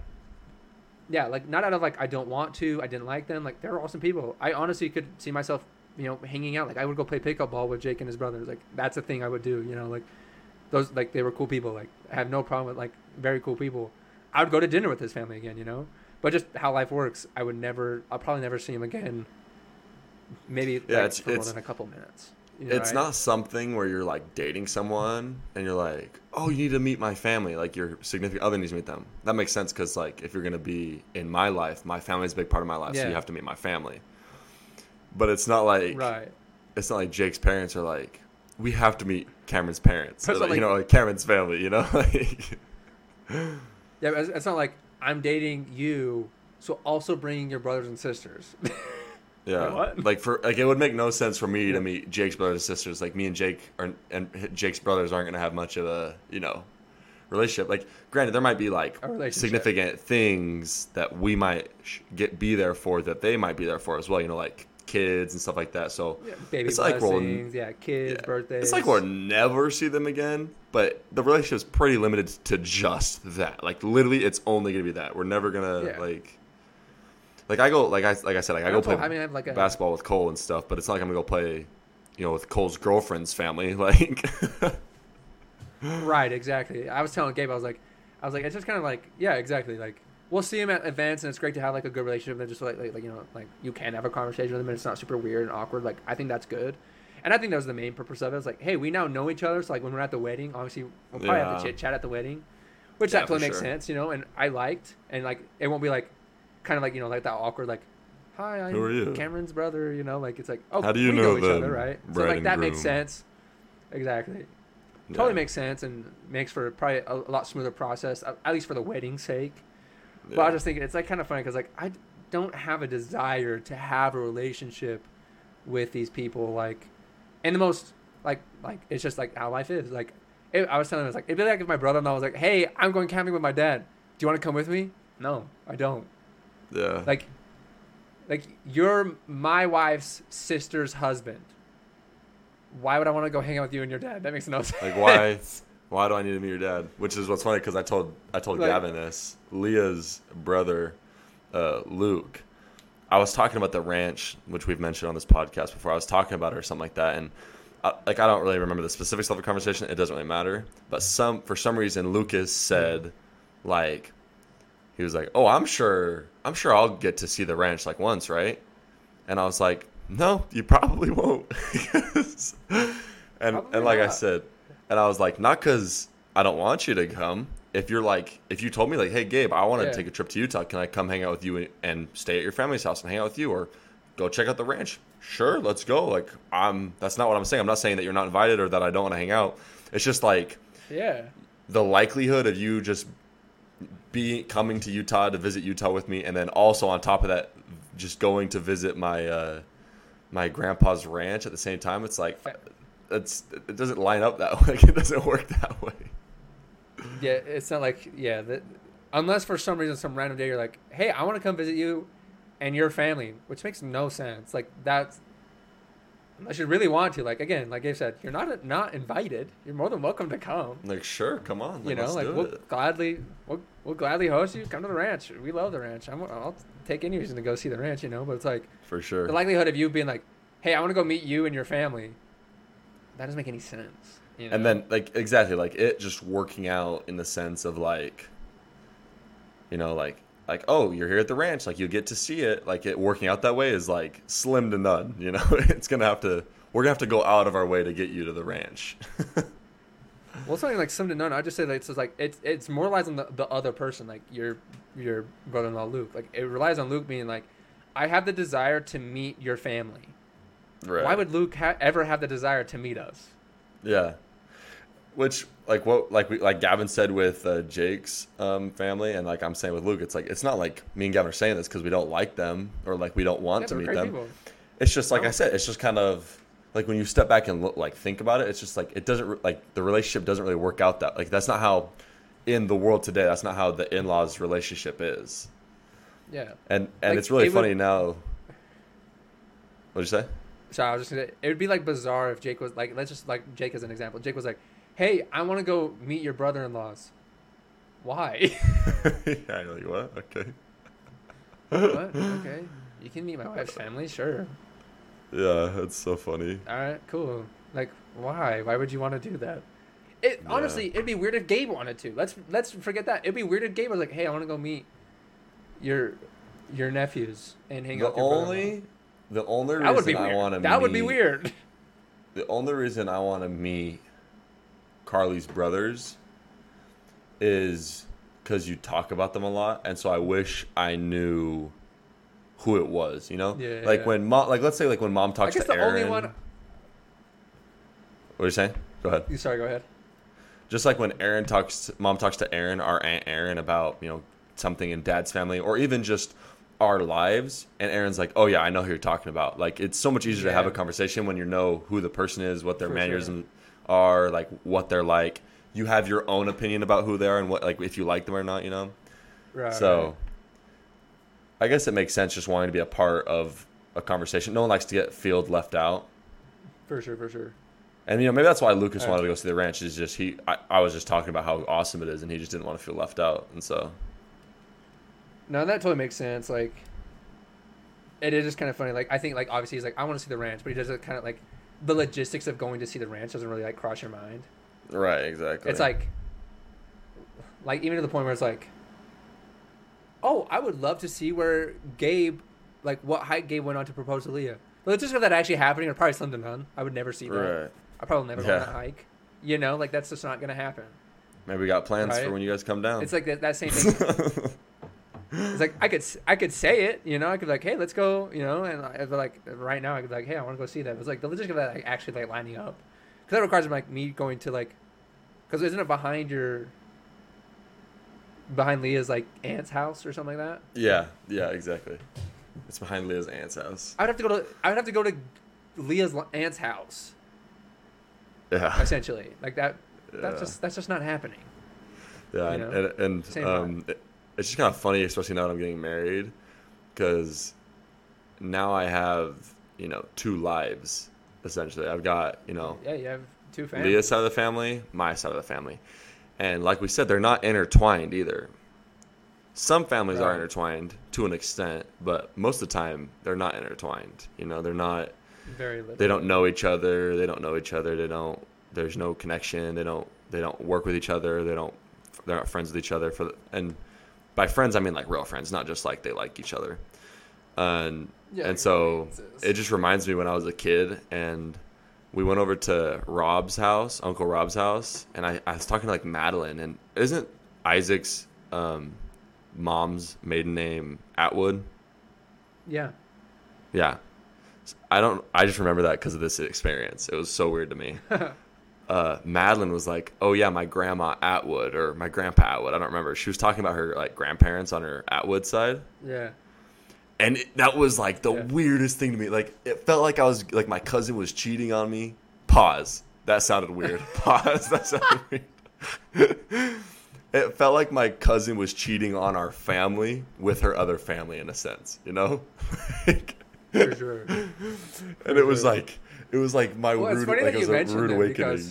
not out of like I don't want to, I didn't like them. Like they're awesome people. I honestly could see myself, you know, hanging out. Like I would go play pickup ball with Jake and his brothers. Like that's a thing I would do, you know, like those like they were cool people. Like I have no problem with like very cool people. I would go to dinner with his family again, you know? But just how life works, I'll probably never see him again. Maybe for more than a couple minutes. You know, it's not something where you're like dating someone and you're like, oh, you need to meet my family. Like your significant other needs to meet them. That makes sense because like if you're going to be in my life, my family is a big part of my life. Yeah. So you have to meet my family. But it's not like Jake's parents are like, we have to meet Cameron's parents, or, It's like, not you like- know, like Cameron's family, you know, like, Yeah, but it's not like I'm dating you, so also bringing your brothers and sisters. yeah, what? like it would make no sense for me Yeah. to meet Jake's brothers and sisters. Like me and Jake and Jake's brothers aren't gonna have much of a, you know, relationship. Like, granted, there might be like A relationship. significant things that we might be there for that they might be there for as well. You know, like kids and stuff like that. So Yeah, baby it's like blessings, kids, yeah, birthdays. it's like we'll never see them again. But the relationship's pretty limited to just that. Like literally, it's only gonna be that. We're never gonna Yeah. like I go like I said like I go play I mean, I have like a basketball with Cole and stuff. But it's not like I'm gonna go play, you know, with Cole's girlfriend's family. Like. Right, exactly. I was telling Gabe, I was like, it's just kind of like, yeah, exactly. Like, we'll see him at events, and it's great to have like a good relationship. And just like you know, like you can have a conversation with him, and it's not super weird and awkward. Like, I think that's good, and I think that was the main purpose of it. It's like, hey, we now know each other. So like when we're at the wedding, obviously we'll probably have Yeah. to chit chat at the wedding, which Yeah, that totally for makes sure. sense, you know. And I liked, and like it won't be like, kind of like, you know, like that awkward like, hi, I'm Who are you? Cameron's brother, you know, like it's like, oh, How do you we know each them, other, right? So bride like and that makes groom? sense, exactly. Totally Yeah. makes sense and makes for probably a lot smoother process, at least for the wedding's sake. But I Yeah. was just thinking, it's like kind of funny because like I don't have a desire to have a relationship with these people, like, in the most like it's just like how life is. Like, I was telling him, it's like it'd be like if my brother-in-law was like, "Hey, I'm going camping with my dad. Do you want to come with me?" No, I don't. Yeah. Like you're my wife's sister's husband. Why would I want to go hang out with you and your dad? That makes no sense. Like why do I need to meet your dad? Which is what's funny because I told Like- Gavin this. Leah's brother, Luke. I was talking about the ranch, which we've mentioned on this podcast before. I was talking about it or something like that, and I don't really remember the specifics of the conversation. It doesn't really matter. But for some reason, Lucas said, like, he was like, "Oh, I'm sure I'll get to see the ranch like once, right?" And I was like, "No, you probably won't." and Probably like I not. said, and I was like, not because I don't want you to come. If you told me like, "Hey, Gabe, I want to Yeah. take a trip to Utah. Can I come hang out with you and stay at your family's house and hang out with you, or go check out the ranch?" Sure, let's go. Like, that's not what I'm saying. I'm not saying that you're not invited or that I don't want to hang out. It's just like Yeah. the likelihood of you just coming to Utah to visit Utah with me, and then also on top of that, just going to visit my my grandpa's ranch at the same time. It's like it doesn't line up that way. It doesn't work that way. Yeah, it's not like unless for some reason some random day you're like, hey, I want to come visit you and your family, which makes no sense. Like that's unless you really want to. Like again, like Gabe said, you're not invited. You're more than welcome to come. Like, sure, come on. You Like, know, let's like do we'll it. we'll gladly host you. Come to the ranch. We love the ranch. I'll take any reason to go see the ranch. You know, but it's like For sure. the likelihood of you being like, hey, I want to go meet you and your family. That doesn't make any sense. You know? And then, like, exactly, like, it just working out in the sense of, like, you know, like, oh, you're here at the ranch, like, you get to see it. Like, it working out that way is, like, slim to none, you know? We're going to have to go out of our way to get you to the ranch. Well, it's something like some to none. I just say that it's just like it's more relies on the other person, like your brother-in-law Luke. Like it relies on Luke being like, I have the desire to meet your family. Right. Why would Luke ever have the desire to meet us? Yeah. Which, like Gavin said with Jake's family, and like I'm saying with Luke, it's like, it's not like me and Gavin are saying this because we don't like them or like we don't want Yeah, to they're meet great them. people. It's just like No. I said, it's just kind of like when you step back and think about it, it's just like it doesn't like the relationship doesn't really work out that like that's not how in the world today. That's not how the in-laws relationship is. Yeah. And Like, it's really it funny would- now. What'd you say? So I was just gonna say, it would be like bizarre if Jake was like, let's just like Jake as an example. Jake was like, hey, I want to go meet your brother-in-laws. Why? Yeah, you're like, what? Okay. What? Okay. You can meet my wife's family, sure. Yeah, it's so funny. All right, cool. Like, why? Why would you want to do that? Yeah. Honestly, it'd be weird if Gabe wanted to. Let's forget that. It'd be weird if Gabe was like, "Hey, I want to go meet your nephews and hang out." The with your only brother-in-law." That would be reason I weird. want to That would be weird. The only reason I want to meet Carly's brothers is because you talk about them a lot, and so I wish I knew who it was. You know, Yeah, like yeah. when mom, like let's say like when mom I talks guess to the Aaron. only one What are you saying? Go ahead. You sorry, go ahead. Just like when mom talks to Aaron, our Aunt Aaron, about, something in dad's family, or even just our lives, and Aaron's like, oh yeah, I know who you're talking about. Like, it's so much easier to have a conversation when you know who the person is, what their mannerisms are, like what they're like. You have your own opinion about who they are and what, like, if you like them or not, Right. So I guess it makes sense just wanting to be a part of a conversation. No one likes to get left out. For sure. And maybe that's why Lucas wanted to go see the ranch. Is just I was just talking about how awesome it is, and he just didn't want to feel left out, and so. No, that totally makes sense. Like, it is just kind of funny. Like, I think, like, obviously he's like, I want to see the ranch, but he does it kind of like the logistics of going to see the ranch doesn't really like cross your mind. Right. Exactly. It's like even to the point where it's like, oh, I would love to see where Gabe, like, what hike Gabe went on to propose to Leah. The logistics of that actually happening are probably slim to none. I would never see that. Right. I probably never go on that hike. Like, that's just not going to happen. Maybe we got plans for when you guys come down. It's like that same thing. It's like I could say it, I could be like, hey, let's go, and I'd be like, right now I could be like, hey, I want to go see that. But it's like the logistics of that, like, actually like lining up, because that requires like me going to like, because isn't it behind Leah's like aunt's house or something like that? Yeah, exactly. It's behind Leah's aunt's house. I would have to go to Leah's aunt's house. Yeah. Essentially, like that. Yeah. That's just not happening. Yeah, and it's just kind of funny, especially now that I'm getting married, because now I have 2 lives essentially. I've got Yeah, you have 2 families. Leah's side of the family, my side of the family, and like we said, they're not intertwined either. Some families are intertwined to an extent, but most of the time they're not intertwined. They're not. Very little. They don't know each other. They don't know each other. There's no connection. They don't work with each other. They're not friends with each other. And by friends, I mean like real friends, not just like they like each other. And so it just reminds me when I was a kid and we went over to Uncle Rob's house, and I was talking to like Madeline, and isn't Isaac's mom's maiden name Atwood? Yeah. Yeah. I just remember that because of this experience. It was so weird to me. Madeline was like, oh yeah, my grandma Atwood, or my grandpa Atwood. I don't remember. She was talking about her like grandparents on her Atwood side. Yeah. And that was like the weirdest thing to me. Like, it felt like I was like my cousin was cheating on me. Pause. That sounded weird. Pause. That sounded weird. It felt like my cousin was cheating on our family with her other family in a sense, like, For sure. And it was like my rude, like it was a rude awakening.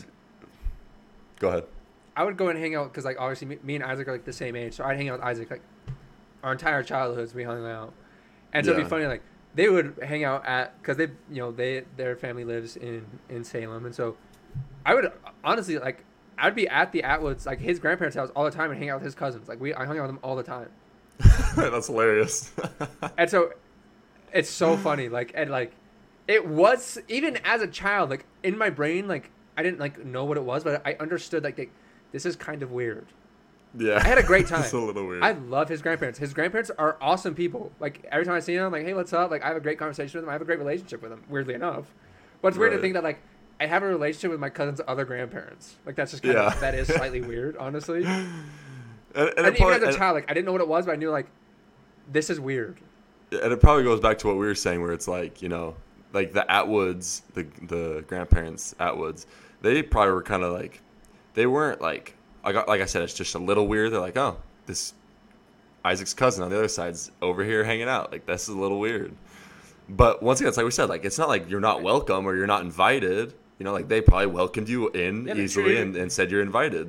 Go ahead. I would go and hang out because, like, obviously me and Isaac are like the same age, so I'd hang out with Isaac like our entire childhoods. We hung out, and so it'd be funny. Like, they would hang out at, because their family lives in Salem, and so I would honestly like I'd be at the Atwoods, like his grandparents' house all the time, and hang out with his cousins. Like I hung out with them all the time. That's hilarious. And so it's so funny. Like, and like it was, even as a child, like in my brain, like I didn't like know what it was, but I understood like this is kind of weird. Yeah, I had a great time. It's a little weird. I love his grandparents. His grandparents are awesome people. Like, every time I see them, I'm like, hey, what's up? Like, I have a great conversation with them. I have a great relationship with them, weirdly enough. But it's weird to think that, like, I have a relationship with my cousin's other grandparents. Like, that's just kind of, that is slightly weird, honestly. And even as a child, like, I didn't know what it was, but I knew, like, this is weird. And it probably goes back to what we were saying, where it's like, like the Atwoods, the grandparents Atwoods, they probably were kind of like, they weren't like I said, it's just a little weird. They're like, oh, this Isaac's cousin on the other side's over here hanging out. Like, this is a little weird. But once again, it's like we said, like, it's not like you're not welcome or you're not invited. Like, they probably welcomed you in easily and said you're invited,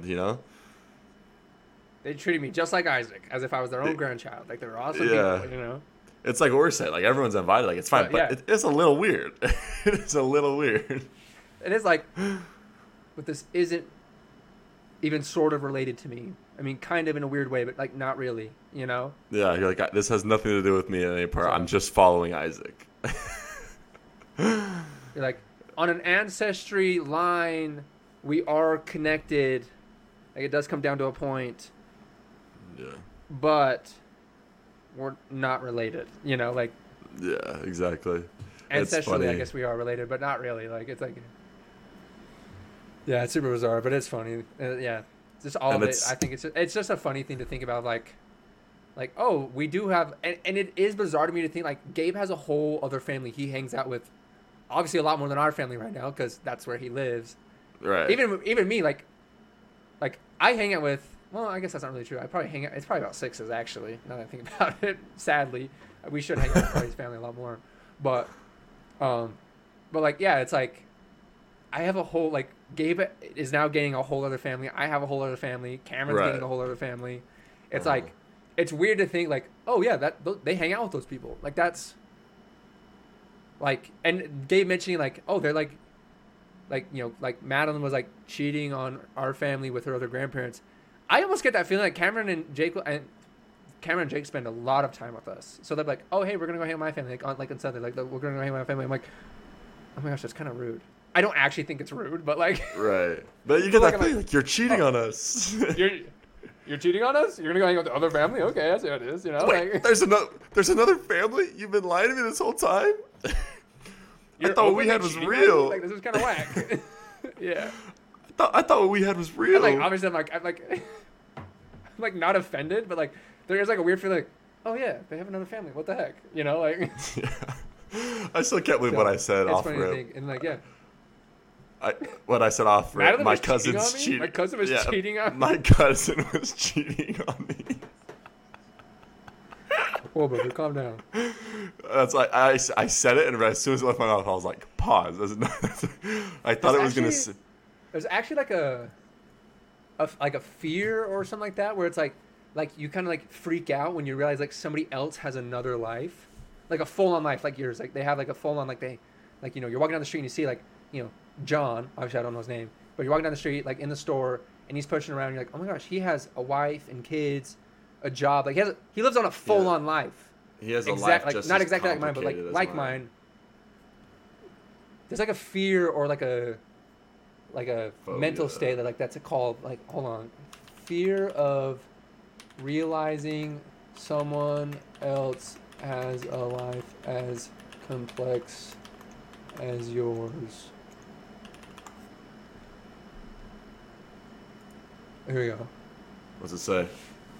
They treated me just like Isaac, as if I was their own grandchild. Like, they were awesome people, It's like what we're saying. Like, everyone's invited. Like, it's fine. But it's a little weird. It's a little weird. It is like, but this isn't even sort of related to me. I mean, kind of in a weird way, but like not really, Yeah, you're like, this has nothing to do with me in any part. I'm just following Isaac. You're like, on an ancestry line, we are connected. Like, it does come down to a point. Yeah. But we're not related, like. Yeah, exactly. Ancestrally, I guess we are related, but not really. Like, it's like. Yeah, it's super bizarre, but it's funny. Yeah, just all And of it. I think it's just a funny thing to think about. Like oh, we do have, and it is bizarre to me to think like Gabe has a whole other family he hangs out with, obviously a lot more than our family right now because that's where he lives. Right. Even me, like I hang out with. Well, I guess that's not really true. I probably hang out. It's probably about sixes actually. Now that I think about it, sadly, we should hang out with Party's family a lot more. But like yeah, it's like I have a whole like Gabe is now getting a whole other family. I have a whole other family. Cameron's Right. getting a whole other family. It's like it's weird to think like oh yeah they hang out with those people like that's like and Gabe mentioning like oh they're like you know like Madeline was like cheating on our family with her other grandparents. I almost get that feeling like Cameron and Jake spend a lot of time with us. So they're like, oh hey, we're gonna go hang with my family on Sunday. Like we're gonna go hang with my family. I'm like, oh my gosh, that's kind of rude. I don't actually think it's rude, but like, Right. But you get that feeling like you're cheating on us. you're cheating on us. You're gonna go hang with the other family. Okay, that's what it is. You know, Wait, like, there's another family? You've been lying to me this whole time? I thought what we had was cheating real. on me? Like this is kind of whack. Yeah. I thought what we had was real. And like obviously I'm like not offended, but like there is like a weird feeling like, oh yeah, they have another family. What the heck? You know, like Yeah. I still can't believe what I said it's off funny to rip. think. And like yeah. What I said off rip. Madeline My was cheating cousin's on me? cheating. My cousin was cheating on me? My cousin was cheating on me. Whoa, brother, calm down. That's like I said it, and as soon as it left my mouth, I was like, pause. I thought it was gonna. There's actually like a fear or something like that where it's like you kind of like freak out when you realize like somebody else has another life, like a full on life like yours. Like they have like a full on like you know you're walking down the street and you see like you know John. Obviously I don't know his name, but you're walking down the street like in the store and he's pushing around. And you're like, oh my gosh, he has a wife and kids, a job. Like he lives on a full on life. He has a life like just not as exactly like mine, but like mine. There's like a fear or like a Phobia. mental state that like that's called like hold on, fear of realizing someone else has a life as complex as yours. Here we go. What's it say?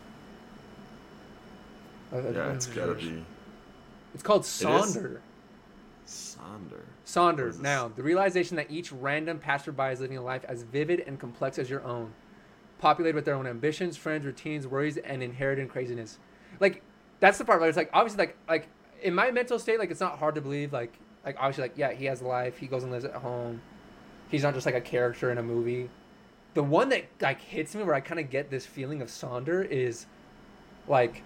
Yeah, It's gotta be It's called Sonder. Sonder. Sonder. Now, the realization that each random passerby is living a life as vivid and complex as your own, populated with their own ambitions, friends, routines, worries, and inherited craziness. Like, that's the part where it's like, obviously, like in my mental state, like, it's not hard to believe, like obviously, like, yeah, he has a life, he goes and lives at home, he's not just like a character in a movie. The one that like hits me where I kind of get this feeling of Sonder is like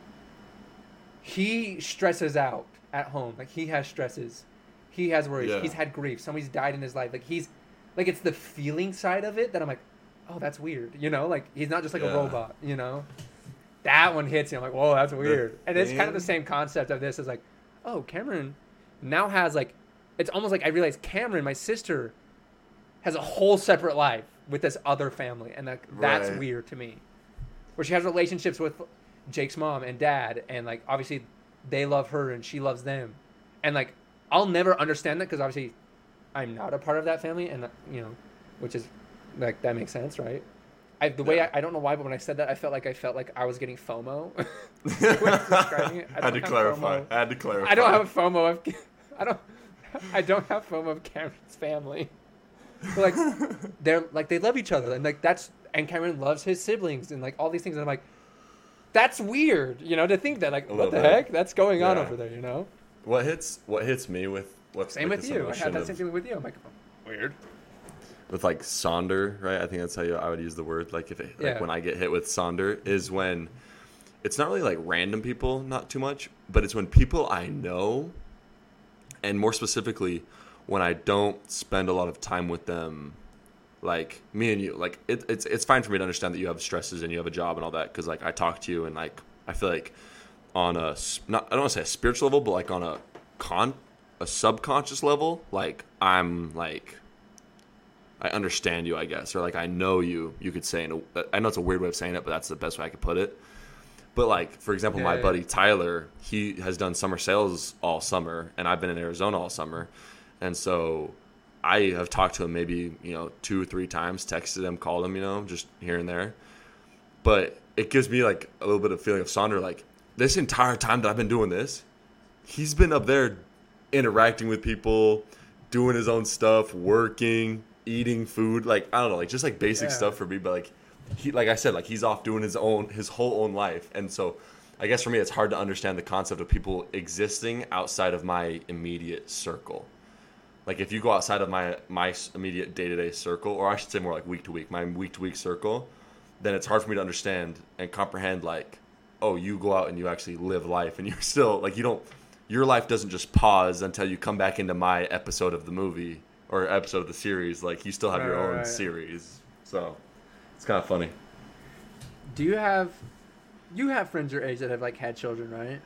he stresses out at home. Like he has stresses, he has worries, Yeah. he's had grief, somebody's died in his life. Like he's like it's the feeling side of it that I'm like, oh, that's weird. You know, like he's not just like a robot. You know, that one hits me. I'm like, whoa, that's weird. And it's kind of the same concept of this. Is like, oh, Cameron now has like, it's almost like I realized Cameron, my sister, has a whole separate life with this other family, and that's Right. weird to me. Where she has relationships with Jake's mom and dad, and like obviously they love her and she loves them, and like I'll never understand that because obviously I'm not a part of that family, and you know, which is like that makes sense, right? I don't know why, but when I said that, I felt like I was getting FOMO. When describing it. I had to clarify. I don't have FOMO of I don't have FOMO of Cameron's family. But like they love each other, and like and Cameron loves his siblings and like all these things, and I'm like, that's weird, you know, to think that like what the heck that's going on over there, you know? What hits me with Same with you. I had that same feeling with you. I'm like, weird. With like Sonder, right? I think that's how I would use the word. Like when I get hit with Sonder is when it's not really like random people, not too much, but it's when people I know, and more specifically when I don't spend a lot of time with them, like me and you. Like it's fine for me to understand that you have stresses and you have a job and all that, because like I talk to you and like I feel like on I don't want to say a spiritual level, but like on a subconscious level, like I'm like I understand you, I guess, or like I know you. You could say, I know it's a weird way of saying it, but that's the best way I could put it. But like, for example, my buddy Tyler, he has done summer sales all summer, and I've been in Arizona all summer, and so I have talked to him maybe, 2 or 3 times, texted him, called him, just here and there. But it gives me like a little bit of feeling of Sonder, like this entire time that I've been doing this, he's been up there interacting with people, doing his own stuff, working, eating food, like I don't know, like just like basic stuff for me, but like he, like I said, like he's off doing his whole own life. And so I guess for me it's hard to understand the concept of people existing outside of my immediate circle. Like if you go outside of my immediate day-to-day circle, or I should say more like week to week, my week-to-week circle, then it's hard for me to understand and comprehend like, oh, you go out and you actually live life and you're still like, your life doesn't just pause until you come back into my episode of the movie or episode of the series. Like you still have your own series. So it's kind of funny. Do you have friends your age that have like had children, right?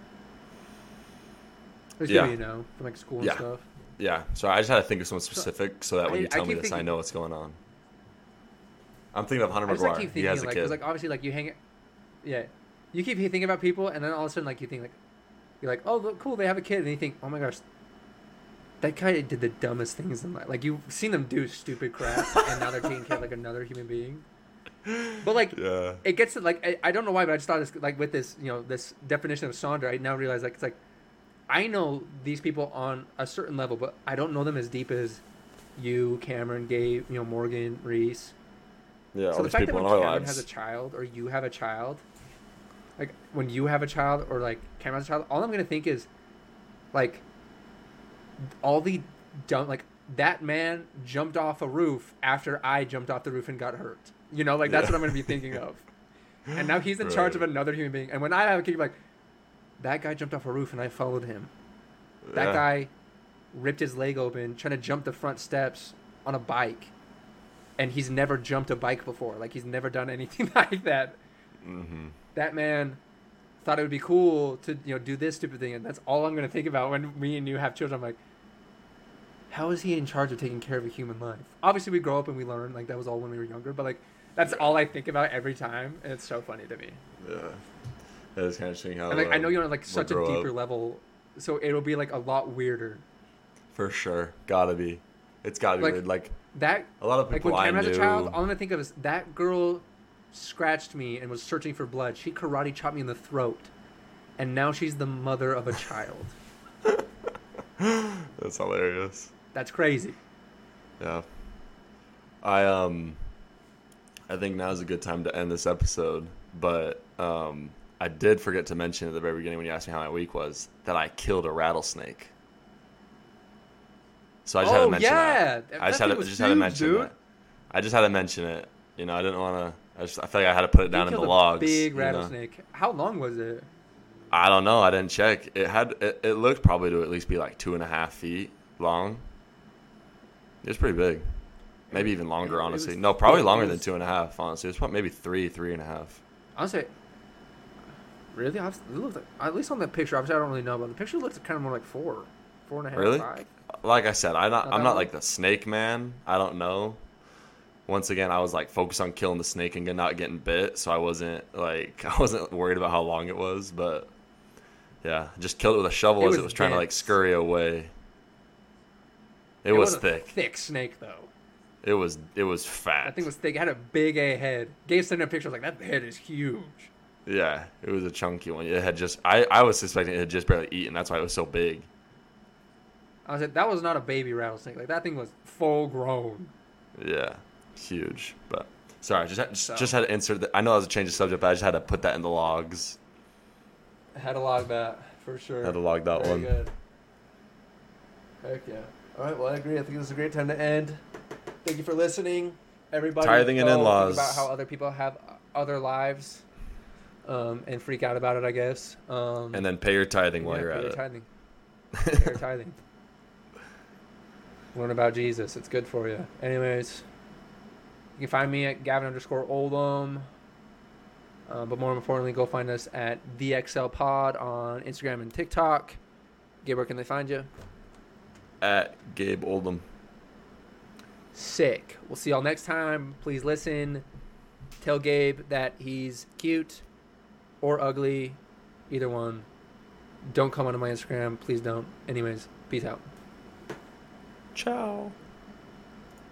There's people from like school and stuff. Yeah, so I just had to think of someone specific so that when you tell me this, I know what's going on. I'm thinking of Hunter McGuire. He has a kid. Because like obviously, like you hang, you keep thinking about people, and then all of a sudden, like you think like, you're like, oh, cool, they have a kid, and you think, oh my gosh, that guy did the dumbest things in life. Like you've seen them do stupid crap, and now they're taking care of like another human being. But like, it gets to like, I don't know why, but I just thought it's like with this, this definition of Sonder, I now realize like it's like. I know these people on a certain level, but I don't know them as deep as you, Cameron, Gabe, Morgan, Reese. Yeah, so the fact that when Cameron has a child or you have a child, like when you have a child or like Cameron has a child, all I'm gonna think is, like, all the dumb, like that man jumped off a roof after I jumped off the roof and got hurt. Like that's what I'm gonna be thinking of. And now he's in charge of another human being. And when I have a kid, like. That guy jumped off a roof and I followed him. That guy ripped his leg open trying to jump the front steps on a bike. And he's never jumped a bike before. Like, he's never done anything like that. Mm-hmm. That man thought it would be cool to, do this stupid thing. And that's all I'm going to think about when me and you have children. I'm like, how is he in charge of taking care of a human life? Obviously, we grow up and we learn. Like, that was all when we were younger. But, like, that's all I think about every time. And it's so funny to me. Yeah. That is kind of interesting how. And like I know you're on like such a deeper level, so it'll be like a lot weirder. For sure, gotta be. It's gotta be weird. Like that. A lot of people like when Cameron has a child, all I'm gonna think of is that girl scratched me and was searching for blood. She karate chopped me in the throat, and now she's the mother of a child. That's hilarious. That's crazy. Yeah. I think now is a good time to end this episode, but I did forget to mention at the very beginning when you asked me how my week was that I killed a rattlesnake. So I just had to mention that. I just had to mention that. I just had to mention it. I didn't want to. I feel like I had to put it down in the logs. Big rattlesnake. How long was it? I don't know. I didn't check. It looked probably to at least be like 2.5 feet long. It was pretty big. Maybe even longer, honestly. No, probably longer than 2.5. Honestly, it was probably maybe 3.5. Honestly. Really? At least on the picture, obviously I don't really know, but the picture looks kind of more like 4.5, really? 5. Like I said, I'm not like the snake man. I don't know. Once again, I was like focused on killing the snake and not getting bit, so I wasn't worried about how long it was. But yeah, just killed it with a shovel as it was trying to like scurry away. It was thick. Thick snake though. It was fat. That thing was thick. It had a big head. Gabe sent me a picture. I was like, that head is huge. Yeah, it was a chunky one. It had just I was suspecting it had just barely eaten. That's why it was so big. I was like, that was not a baby rattlesnake. Like that thing was full grown. Yeah, huge. But sorry, just had to insert that. I know that was a change of subject, but I just had to put that in the logs. I had to log that for sure. Had to log that one. Very good. Heck yeah. All right, well I agree. I think this is a great time to end. Thank you for listening, everybody. Tithing and in-laws. About how other people have other lives. And freak out about it, I guess. And then pay your tithing while you're at it. Pay your tithing. Learn about Jesus. It's good for you. Anyways, you can find me at Gavin_Oldham. But more importantly, go find us at VXL Pod on Instagram and TikTok. Gabe, where can they find you? At Gabe Oldham. Sick. We'll see y'all next time. Please listen. Tell Gabe that he's cute. Or ugly, either one. Don't come onto my Instagram. Please don't. Anyways, peace out. Ciao.